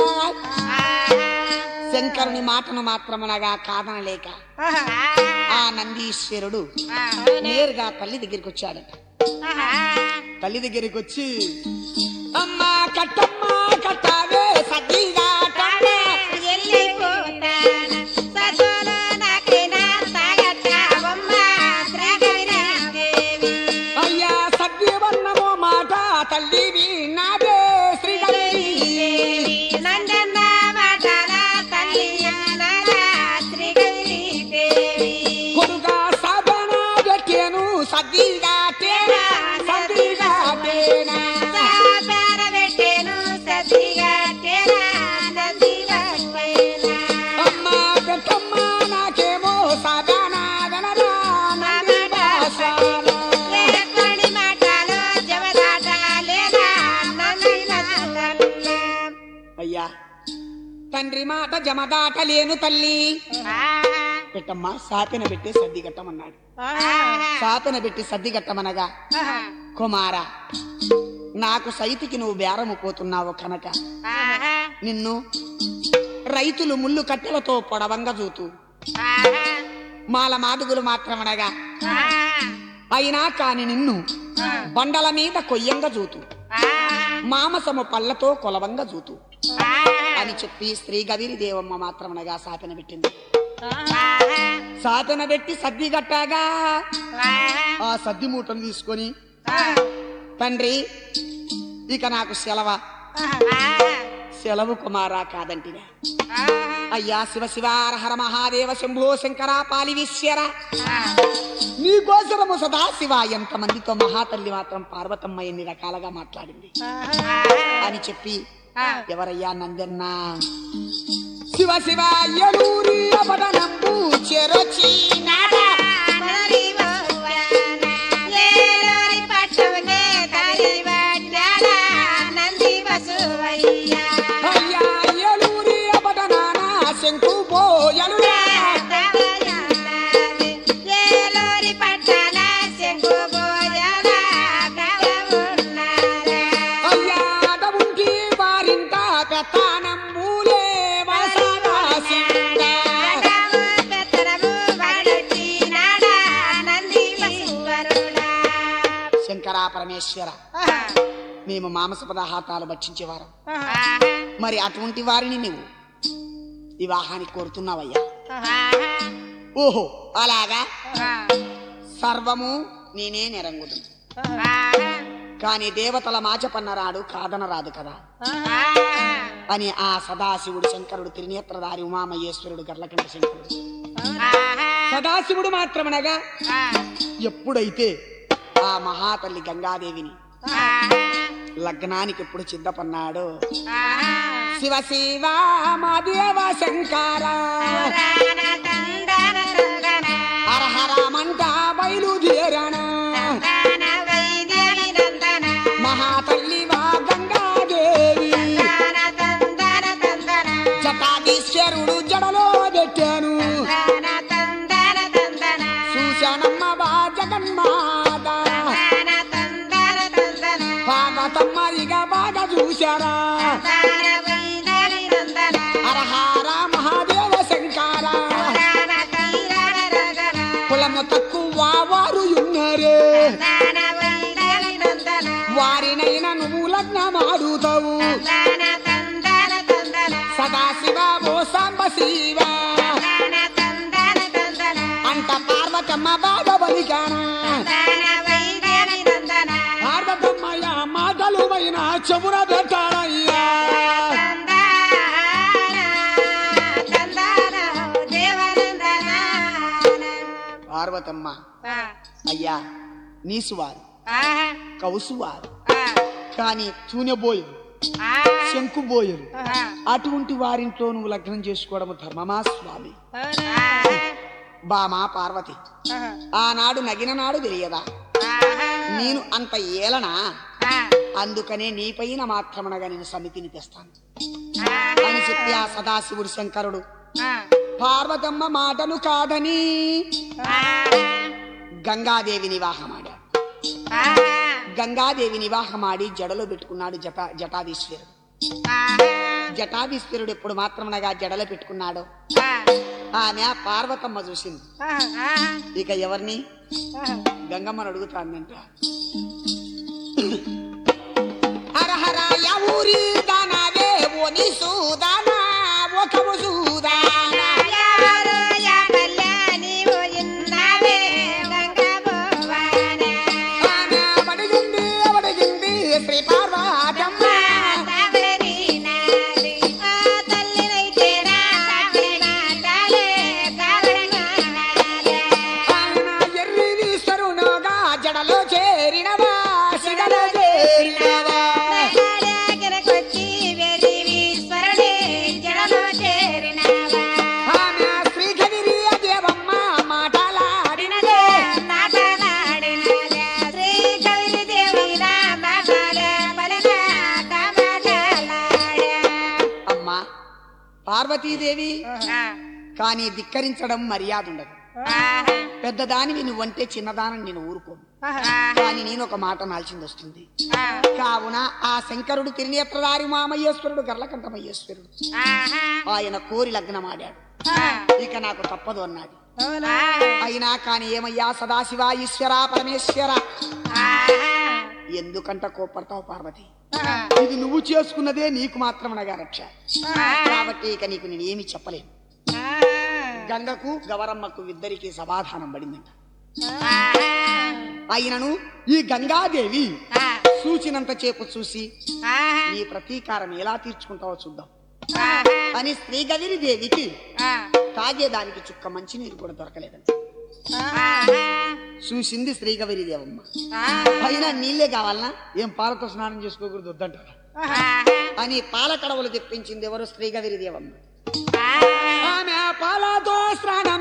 శంకరుని మాటను మాత్రమునగా కాదనలేక ఆ నందీశ్వరుడు నేరుగా తల్లి దగ్గరికి వచ్చాడట. తల్లి దగ్గరికి వచ్చి అమ్మా కట్టమ్మా కట్టావే సతీగా సతోలో నాకైనా సాగట్టావమ్మా శ్రీగవిరి దిగట్టేనా నంది బసవయ్యనా అమ్మ పెట్టమ్మ నాకేమో సాధానా గనరా నంది బసవయ్యనా ఏకడి మాటలో జవదాట లేదా నంది బసవయ్యనా అయ్యా తండ్రి మాట జమదాట లేను తల్లి ఆహా పెట్టమ్మ సాపెన పెట్టి సద్ది కట్టమన్నాడు. సాపెన పెట్టి సద్ది కట్టమనగా కుమార నాకు సైతికి నువ్వు బేరము పోతున్నావు కనుక నిన్ను రైతులు ముళ్ళు కట్టెలతో పొడవంగా చూతూ మాల మాదుగులు మాత్రమనగా అయినా కాని నిన్ను బండల మీద కొయ్యంగా చూతూ మామసము పళ్ళతో కొలవంగా చూతూ అని చెప్పి శ్రీ గవిరి దేవమ్మ మాత్రమనగా సాపెన పెట్టింది. సాధన పెట్టి సద్ది గట్టాగా ఆ సద్ది మూటను తీసుకొని తండ్రి ఇక నాకు సెలవ సెలవు కుమారా కాదంటిగా అయ్యా శివ శివార హర మహాదేవ శంభో శంకర పాలివిశ్వర నీకోసరము సదా శివ ఎంతమందితో మహాతల్లి మాత్రం పార్వతమ్మ ఎన్ని రకాలుగా మాట్లాడింది అని చెప్పి ఎవరయ్యా నందన్నా శివ శివ ఎలూరి అబడనంబు చెరొచ్చి నాడా నరి బసవయ్యనా ఏలోరి పట్టవనే తరి వడ్డానా నంది బసవయ్యా అయ్యా ఎలూరి అబడనానా శంకు పోయలురా ఏలోరి పట్టణ శంకు భోజన కవమున్నారా అయ్యా అడవుంటి వారింట పెత్తానంబూలే వసదాసిందా పెత్తరము వాడొచ్చినాడా నంది బసవరుడా శంకరా పరమేశ్వర మేము మాంస పదార్థాలు భక్షించేవారం మరి అటువంటి వారిని నువ్వు వివాహానికి కోరుతున్నావయ్యా. ఓహో అలాగా సర్వము నేనే నెరంగుదు కాని దేవతల మాచపన్నరాడు కాదనరాదు కదా అని ఆ సదాశివుడు శంకరుడు త్రినేత్రధారి ఉమామహేశ్వరుడు గర్లకంఠ శంకరుడు సదాశివుడు మాత్రమనగా ఎప్పుడైతే ఆ మహాతల్లి గంగాదేవిని లగ్నానికి ఎప్పుడు సిద్ధపన్నాడో శివ శివ మా దేవ శంకర హర హరమంట బయలుదేరణ మహాతల్లి వా గంగాదేవి జటాదీశ్వరుడు జడలో పెట్టాను చూశానమ్మ వా జగన్మాత పార్వతమ్మ ఇక బాగా చూశారా హరహర మహాదేవ శంకర కులము తక్కువ వారు ఉన్నారే వారినైనా నువ్వు లగ్నమాడుతావు సదాశివ ఓ సాంబ శివ అంట పార్వతమ్మ బాగా బలికానా పార్వతమ్మయ్య మాటలు పైన చెవున పెట్టాడయ్యా పార్వతమ్మ అయ్యా నీసువారు కౌసువారు కాని తూనెబోయరు శంకుబోయరు అటువంటి వారింట్లో నువ్వు లగ్నం చేసుకోవడం ధర్మమా స్వామి బామా పార్వతి ఆనాడు నగిన నాడు తెలియదా నేను అంత ఏలనా అందుకనే నీ పైన మాత్రమనగా నేను సమితిని తెస్తాను అని చెప్పి ఆ సదాశివుడు శంకరుడు పార్వతమ్మ మాటను కాదని గంగాదేవి వివాహమాడాడు. గంగాదేవి వివాహమాడి జడలో పెట్టుకున్నాడు జట జటాదీశ్వరుడు. జటాదీశ్వరుడు ఎప్పుడు మాత్రమనగా జడలో పెట్టుకున్నాడో ఆమె పార్వతమ్మ చూసింది. ఇక ఎవరిని గంగమ్మను అడుగుతాందంట. హరహర ఊరి దానావే ఓ నీ సూదానా ఒక సూదానా పడిగింది పడిగింది శ్రీ పార్వతమ్మ జడలో చేరినవా సిగలో చేరినవా వచ్చి పార్వతీదేవి కానీ ధిక్కరించడం మర్యాద ఉండదు. పెద్దదానివి నువ్వంటే చిన్నదానని నేను ఊరుకోను, కానీ నేను ఒక మాట నాల్చింది వస్తుంది. కావున ఆ శంకరుడు తిరునేత్రధారి మామయ్యేశ్వరుడు గర్లకంఠమయ్యేశ్వరుడు ఆయన కోరి లగ్నమాడాడు. ఇక నాకు తప్పదు అన్నది. అయినా కాని ఏమయ్యా సదాశివ ఈశ్వర పరమేశ్వర ఎందుకంట కోపడతావు పార్వతి? ఇది నువ్వు చేసుకున్నదే నీకు మాత్రమనగా రక్ష, కాబట్టి ఇక నీకు నేనేమి చెప్పలేను. గంగకు గవరమ్మకు ఇద్దరికి సమాధానం పడిందంట. అయినను ఈ గంగాదేవి చూచినంత చేపు చూసి నీ ప్రతీకారం ఎలా తీర్చుకుంటావో చూద్దాం అని శ్రీగవిరి దేవికి తాగేదానికి చుక్క మంచినీరు కూడా దొరకలేదంట. చూసింది శ్రీగవిరి దేవమ్మ. పైన నీళ్లే కావాలనా, ఏం పాలతో స్నానం చేసుకోకూడదు వద్దంటారా అని పాల కడవలు తెప్పించింది ఎవరు? శ్రీగవిరి దేవమ్మ. ఆమె పాలతో స్నానం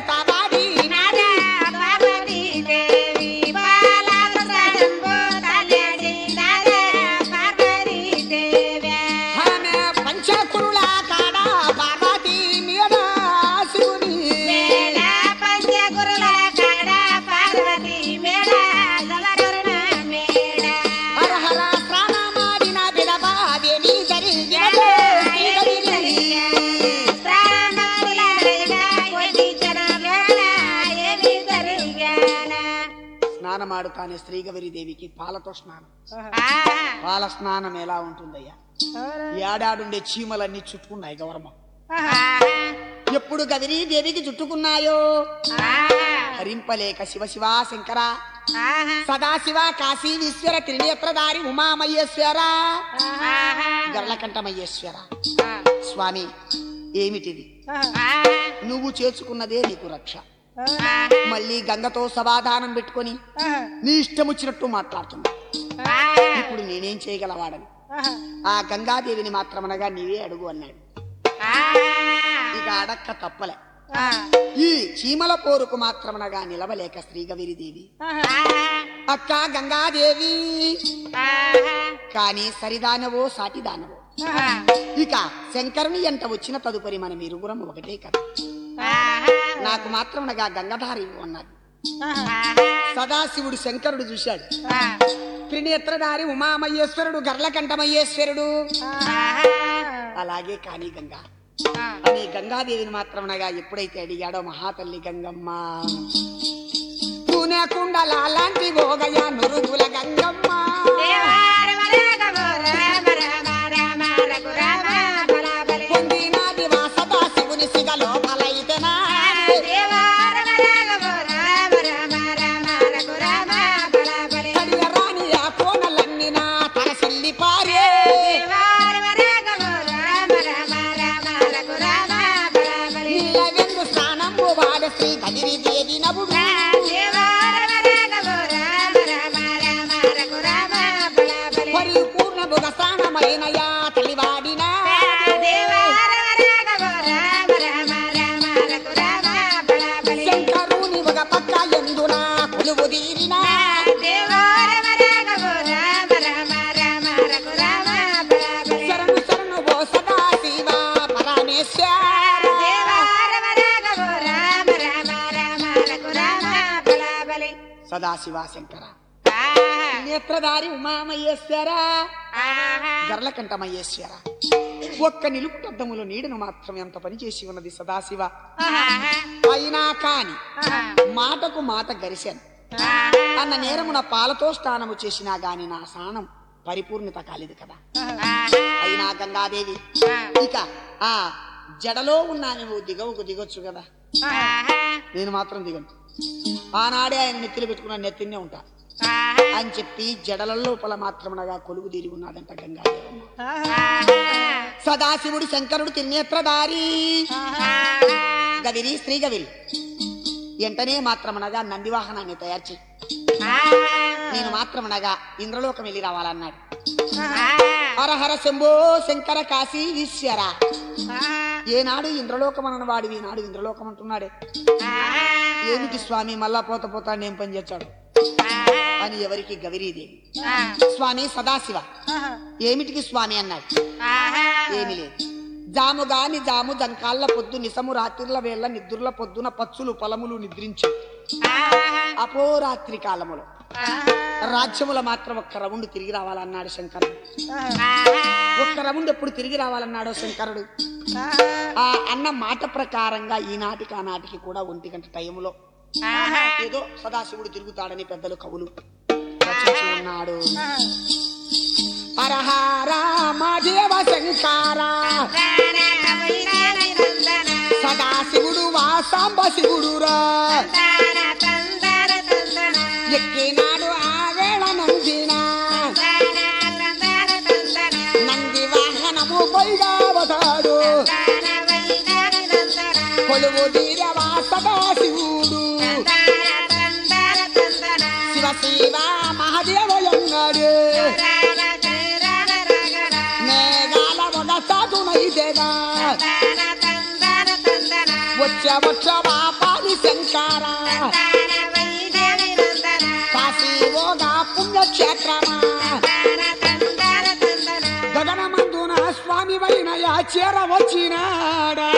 స్నానమాడుతానే శ్రీగవిరి దేవికి పాలతో స్నానం. పాల స్నానం ఎలా ఉంటుందయ్యా? ఏడాడుండే చీమలన్నీ చుట్టుకున్నాయి గౌరమ్మ. ఎప్పుడు గవిరీ దేవికి చుట్టుకున్నాయో హరింపలేక శివ శివ శంకర సదాశివ కాశీ ఈశ్వర త్రినేత్రధారి ఉమామయ్యేశ్వర గర్లకంఠమయ్యేశ్వర స్వామి ఏమిటిది? నువ్వు చేసుకున్నదే నీకు రక్ష. మళ్ళీ గంగతో సమాధానం పెట్టుకొని నీ ఇష్టం వచ్చినట్టు మాట్లాడుతున్నా. ఇప్పుడు నేనేం చేయగలవాడని ఆ గంగాదేవిని మాత్రమనగా నీవే అడుగు అన్నాడు. ఇక అడక్క తప్పలే. ఈ చీమల పోరుకు మాత్రమనగా నిలవలేక శ్రీగవిరి దేవి అక్క గంగాదేవి కానీ సరిదానవో సాటిదానవో ఇక శంకరుని ఎంట వచ్చిన తదుపరి మనం ఇరుగురం ఒకటే కదా. నాకు మాత్రమనగా గంగధారి అన్నది. సదాశివుడు శంకరుడు చూశాడు. త్రినేత్రధారి ఉమామయ్యేశ్వరుడు గర్లకంఠమయ్యేశ్వరుడు అలాగే కాని గంగా అని గంగాదేవిని మాత్రమనగా ఎప్పుడైతే అడిగాడో మహాతల్లి గంగమ్మ పూనకుండల లాంటి భోగయ నురుగుల గంగమ్మ పొందినాది వా సదాశివుని సిగలో బలైతేనా రాణి ఆ కోనలన్నీ నా తలసిల్లి పారే స్నానము వాడ శ్రీ గదిరి దేవి నవ్వు పరిపూర్ణముగ స్నానమైనయా తల్లివాడిన శంకరుని ఒక పక్క ఎందున కొలువు తీరిన శరణు శరణు ఓ సదాశివ పరమేశ్వర సదాశివ శంకర నేత్రధారి ఉమామయ్యేశ్వర గర్లకంఠమయ్యేశ్వర ఒక్క నిలుపుటద్దములో నీడను మాత్రం ఎంత పనిచేసి ఉన్నది సదాశివ. అయినా కాని మాటకు మాట గరిశాను అన్న నేరమున పాలతో స్నానము చేసినా గాని నా స్నానం పరిపూర్ణత కాలేదు కదా. అయినా గంగాదేవి ఇక ఆ జడలో ఉన్నా నువ్వు దిగవుకు దిగొచ్చు కదా. నేను మాత్రం దిగను. ఆనాడే ఆయన నెత్తిలు పెట్టుకున్న నెత్తినే ఉంటా అని చెప్పి జడల లోపల మాత్రమనగా కొలువు తీరి ఉన్నదంట గంగాదేవమ్మ. సదాశివుడు శంకరుడు తిరునేత్రధారి గవిరి శ్రీగవిరి వెంటనే మాత్రమనగా నందివాహనాన్ని తయారు చేయి, నేను మాత్రమనగా ఇంద్రలోకం వెళ్ళి రావాలన్నాడు. హరహర శంభో శంకర కాశీ ఈశ్వర ఏనాడు ఇంద్రలోకం అన్న వాడు ఈనాడు ఇంద్రలోకం అంటున్నాడే ఏమిటి స్వామి మళ్ళా పోత పోతా ఏం పని చేశాడు అని ఎవరికి గవిరీదేవి స్వామి సదాశివ ఏమిటికి స్వామి అన్నాడు. ఏమి లేదు జాము గాని జాము జంకాళ్ళ పొద్దు నిసము రాత్రిల వేళ నిద్రుల పొద్దున పచ్చులు పొలములు నిద్రించి అపోరాత్రి కాలములో రాజ్యముల మాత్రం ఒక్క రౌండ్ తిరిగి రావాలన్నాడు శంకరుడు. ఒక్క రౌండ్ ఎప్పుడు తిరిగి రావాలన్నాడో శంకరుడు ఆ అన్న మాట ప్రకారంగా ఈనాటికి ఆనాటికి కూడా ఒంటి గంట టైములో ఏదో సదాశివుడు తిరుగుతాడని పెద్దలు కవులు రచించి ఉన్నాడు. హరహరా మాదేవ శంకర సదాశివుడు వా సాంబ శివుడురా ఎక్కినాడు ఆ వేళ నందిన నంది వాహనము పైగావతాడు కొలువు తీరవా సదాశివుడు శివ శివ మహాదేవయంగాడు మేఘాల మొద సాధునైతేగా వచ్చ వచ్చ పాపాలి శంకర కాశీవోగా పుణ్యక్షేత్రమా గగనమందున స్వామి వైనయా చేర వచ్చినాడా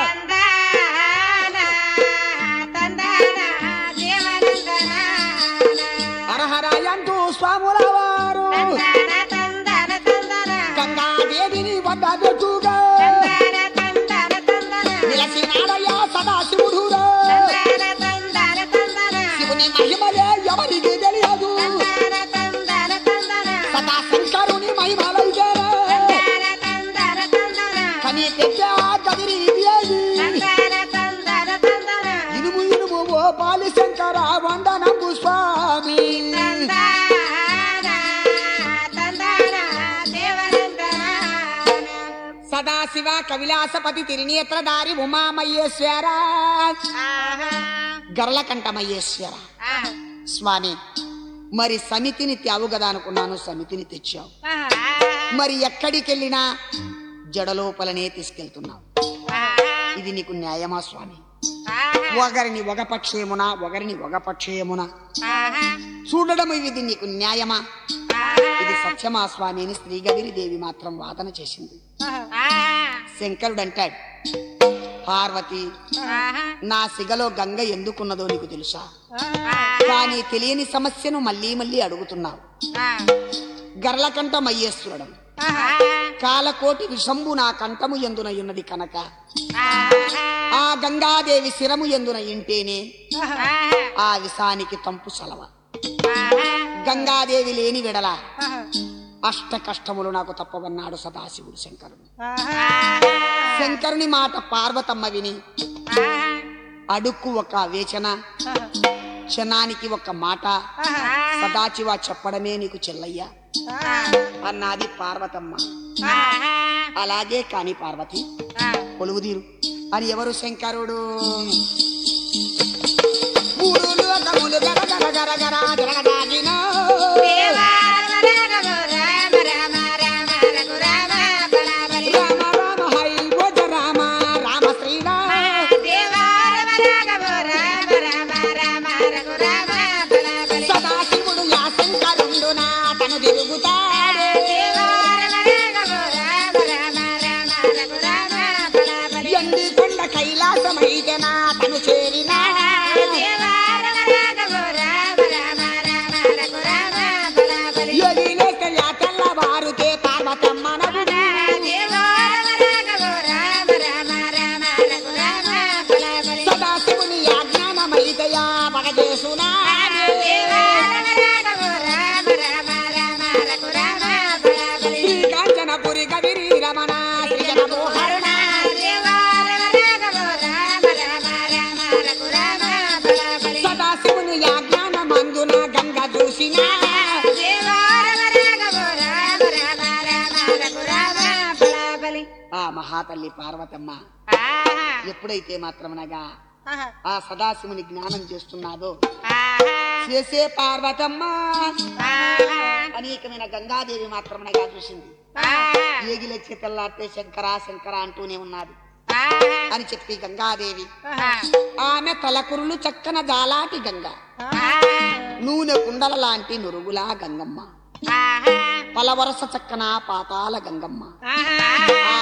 హరహరాయంటూ స్వాముల వారు గంగాదేవిని వద్ద పెట్టుగా నిలసినాడయ్యా సదాశివుడురా శివుని మహిమలే ఎవరికి తెలియదు సదా శంకరుని మహిమలైతేరా కని తెచ్చా కదిరి ఇనుము ఇనుము ఓ పాలి శంకర వందనము స్వామి సదాశివ కవిలాసపతి తిరునేత్రధారి ఉమామయ్యేశ్వర గర్లకంఠమయ్యేశ్వర స్వామి మరి సమితిని తేవు కదా అనుకున్నాను, సమితిని తెచ్చావు. మరి ఎక్కడికి వెళ్ళినా జడలోపలనే తీసుకెళ్తున్నావు. ఇది నీకు న్యాయమా స్వామి? ఒకరిని ఒక పక్షేమున ఒకరిని ఒక పక్షేమున చూడడం ఇది నీకు న్యాయమా? ఇది సత్యమా స్వామి అని శ్రీ గౌరీ దేవి మాత్రం వాదన చేసింది. శంకరుడు అంటాడు, పార్వతి నా సిగలో గంగ ఎందుకున్నదో నీకు తెలుసా? కానీ తెలియని సమస్యను మళ్ళీ మళ్ళీ అడుగుతున్నావు. గర్లకంఠమయ్యేశ్వరుడు కాలకోటి విషంబు నా కంఠము ఎందునయున్నది కనుక ఆ గంగాదేవి శిరము ఎందున ఇంటేనే ఆ విషానికి తంపు సలవ. గంగాదేవి లేని విడల అష్ట కష్టములు నాకు తప్పవన్నాడు సదాశివుడు శంకరుడు. శంకరుని మాట పార్వతమ్మ విని అడుక్కు ఒక వేచన, క్షణానికి ఒక మాట సదాశివ చెప్పడమే నీకు చెల్లయ్యా అన్నది పార్వతమ్మ. అలాగే కాని పార్వతి కొలువుదీరు అని ఎవరు శంకరుడు మూడు లోకములు గర గర గర గర జరగదాగిన కైలాసమైతేనా తను చేరినా తెల్లవారుకే పార్వతమ్మ సదాశివుని అజ్ఞానమైతయా పగజేసునా శ్రీకాంచనపురి కవిరి రమణ శ్రీజన మోహరణ సదాశివుని అజ్ఞానమందున గంగ చూసిన ఆ మహాతల్లి పార్వతమ్మ ఎప్పుడైతే మాత్రమనగా ఆ సదాశివుని జ్ఞానం చేస్తున్నాదో చేసే పార్వతమ్మ అనేకమైన గంగాదేవి మాత్రమనగా చూసింది. ఏగిలెచ్చి తెల్లాడితే శంకర శంకర అంటూనే ఉన్నది అని చెప్పి గంగాదేవి ఆమె తలకురులు చక్కన జాలాటి గంగ, నూనె కుండల లాంటి నురుగులా గంగమ్మ, పలవరస చక్కన పాతాల గంగమ్మ. ఆ మహా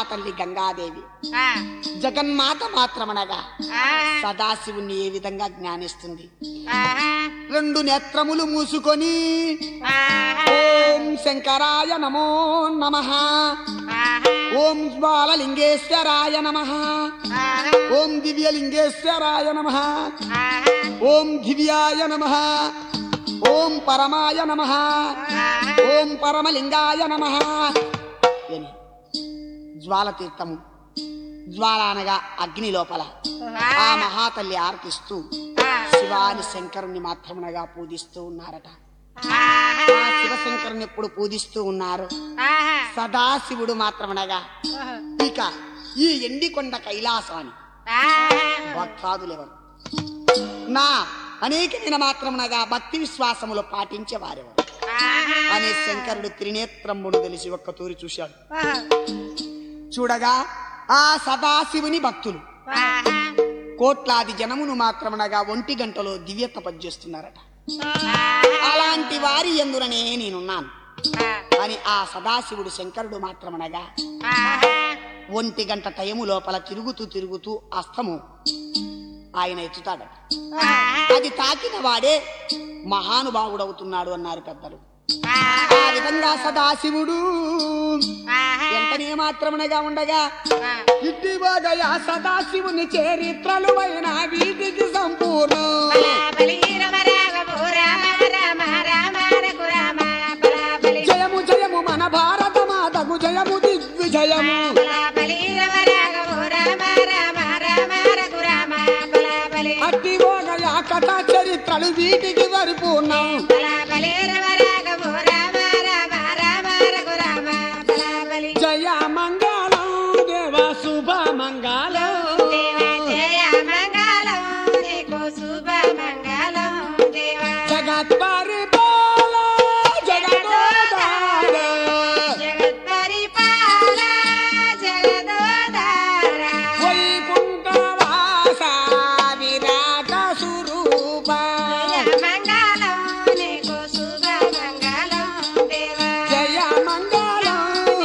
మహాతల్లి గంగాదేవి జగన్మాత మాత్రమనగా సదాశివుణ్ణి ఏ విధంగా జ్ఞానిస్తుంది? రెండు నేత్రములు మూసుకొని ఓం శంకరాయ నమో నమః, ఓం బాలలింగేశ్వరాయ నమః, ఓం దివ్యలింగేశ్వరాయ నమః, ఓం దివ్యాయ నమః, ఓం పరమాయ నమః, ఓం పరమలింగాయ నమః అని జ్వాల తీర్థము, జ్వాల అనగా అగ్ని లోపల ఆ మహాతల్లి ఆర్తిస్తూ శివాని శంకరుణ్ణి మాత్రమునగా పూజిస్తూ ఉన్నారట. ఆ శివశంకరుని ఎప్పుడు పూజిస్తూ ఉన్నారు. సదాశివుడు మాత్రమనగా ఇక ఈ ఎండికొండ కైలాసాన్ని భక్తాదులెవరు నా అనేకమైన మాత్రమునగా భక్తి విశ్వాసములు పాటించే వారెవరు అనే శంకరుడు త్రినేత్రమును తెలిసి ఒక్క తూరి చూశాడు. చూడగా ఆ సదాశివుని భక్తులు కోట్లాది జనమును మాత్రమనగా ఒంటి గంటలో దివ్య తపస్సు చేస్తున్నారట. అలాంటి వారి ఎందురనే నేనున్నాను అని ఆ సదాశివుడు శంకరుడు మాత్రమనగా ఒంటి గంట టైము లోపల తిరుగుతూ తిరుగుతూ అస్తము ఆయన ఎత్తుతాడట. అది తాకిన వాడే మహానుభావుడవుతున్నాడు అన్నారు పెద్దలు. ఆ విధంగా సదాశివుడు ఎంతనే మాత్రమునగా ఉండగా ఇట్టివగయా సదాశివుని చరిత్రలు అయిన వీటికి సంపూర్ణం. జయము జయము మన భారత మాతకు జయము దిగ్విజయము. అట్టివగయా కథ చరిత్రలు వీటికి పరిపూర్ణం. జయ మంగళం దేవ శుభ మంగళం, జగత్ పరిపాల జగదోధార, వైకుంఠవాస విరాట స్వరూప, జయ మంగళం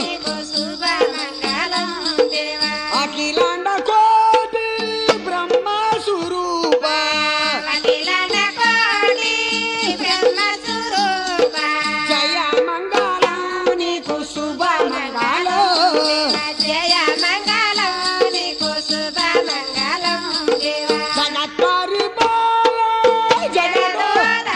అఖిలాండ కోటి బ్రహ్మ స్వరూప, జయ మంగళం నీకు శుభ మంగళం, జగత్ పరిపాల జగదోధార,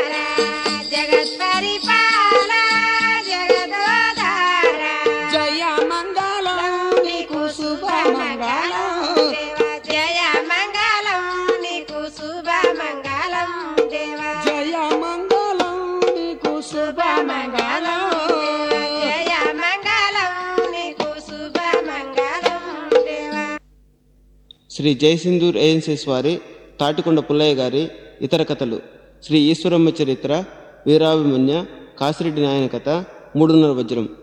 జయ మంగళం నీకు శుభ మంగళం, జయ మంగళం నీకు శుభ మంగళం దేవా, జయ మంగళం నీకు శుభ మంగళం. జయ మంగళం నీకు శుభ మంగళం దేవా. శ్రీ జయసింధూర్ ఏజెన్సీస్ వారి తాటికొండ పుల్లయ్య గారి ఇతర కథలు: శ్రీ ఈశ్వరమ్మ చరిత్ర, వీరాభిమన్య, కాసిరెడ్డి నాయన కథ, మూడున్నర వజ్రం.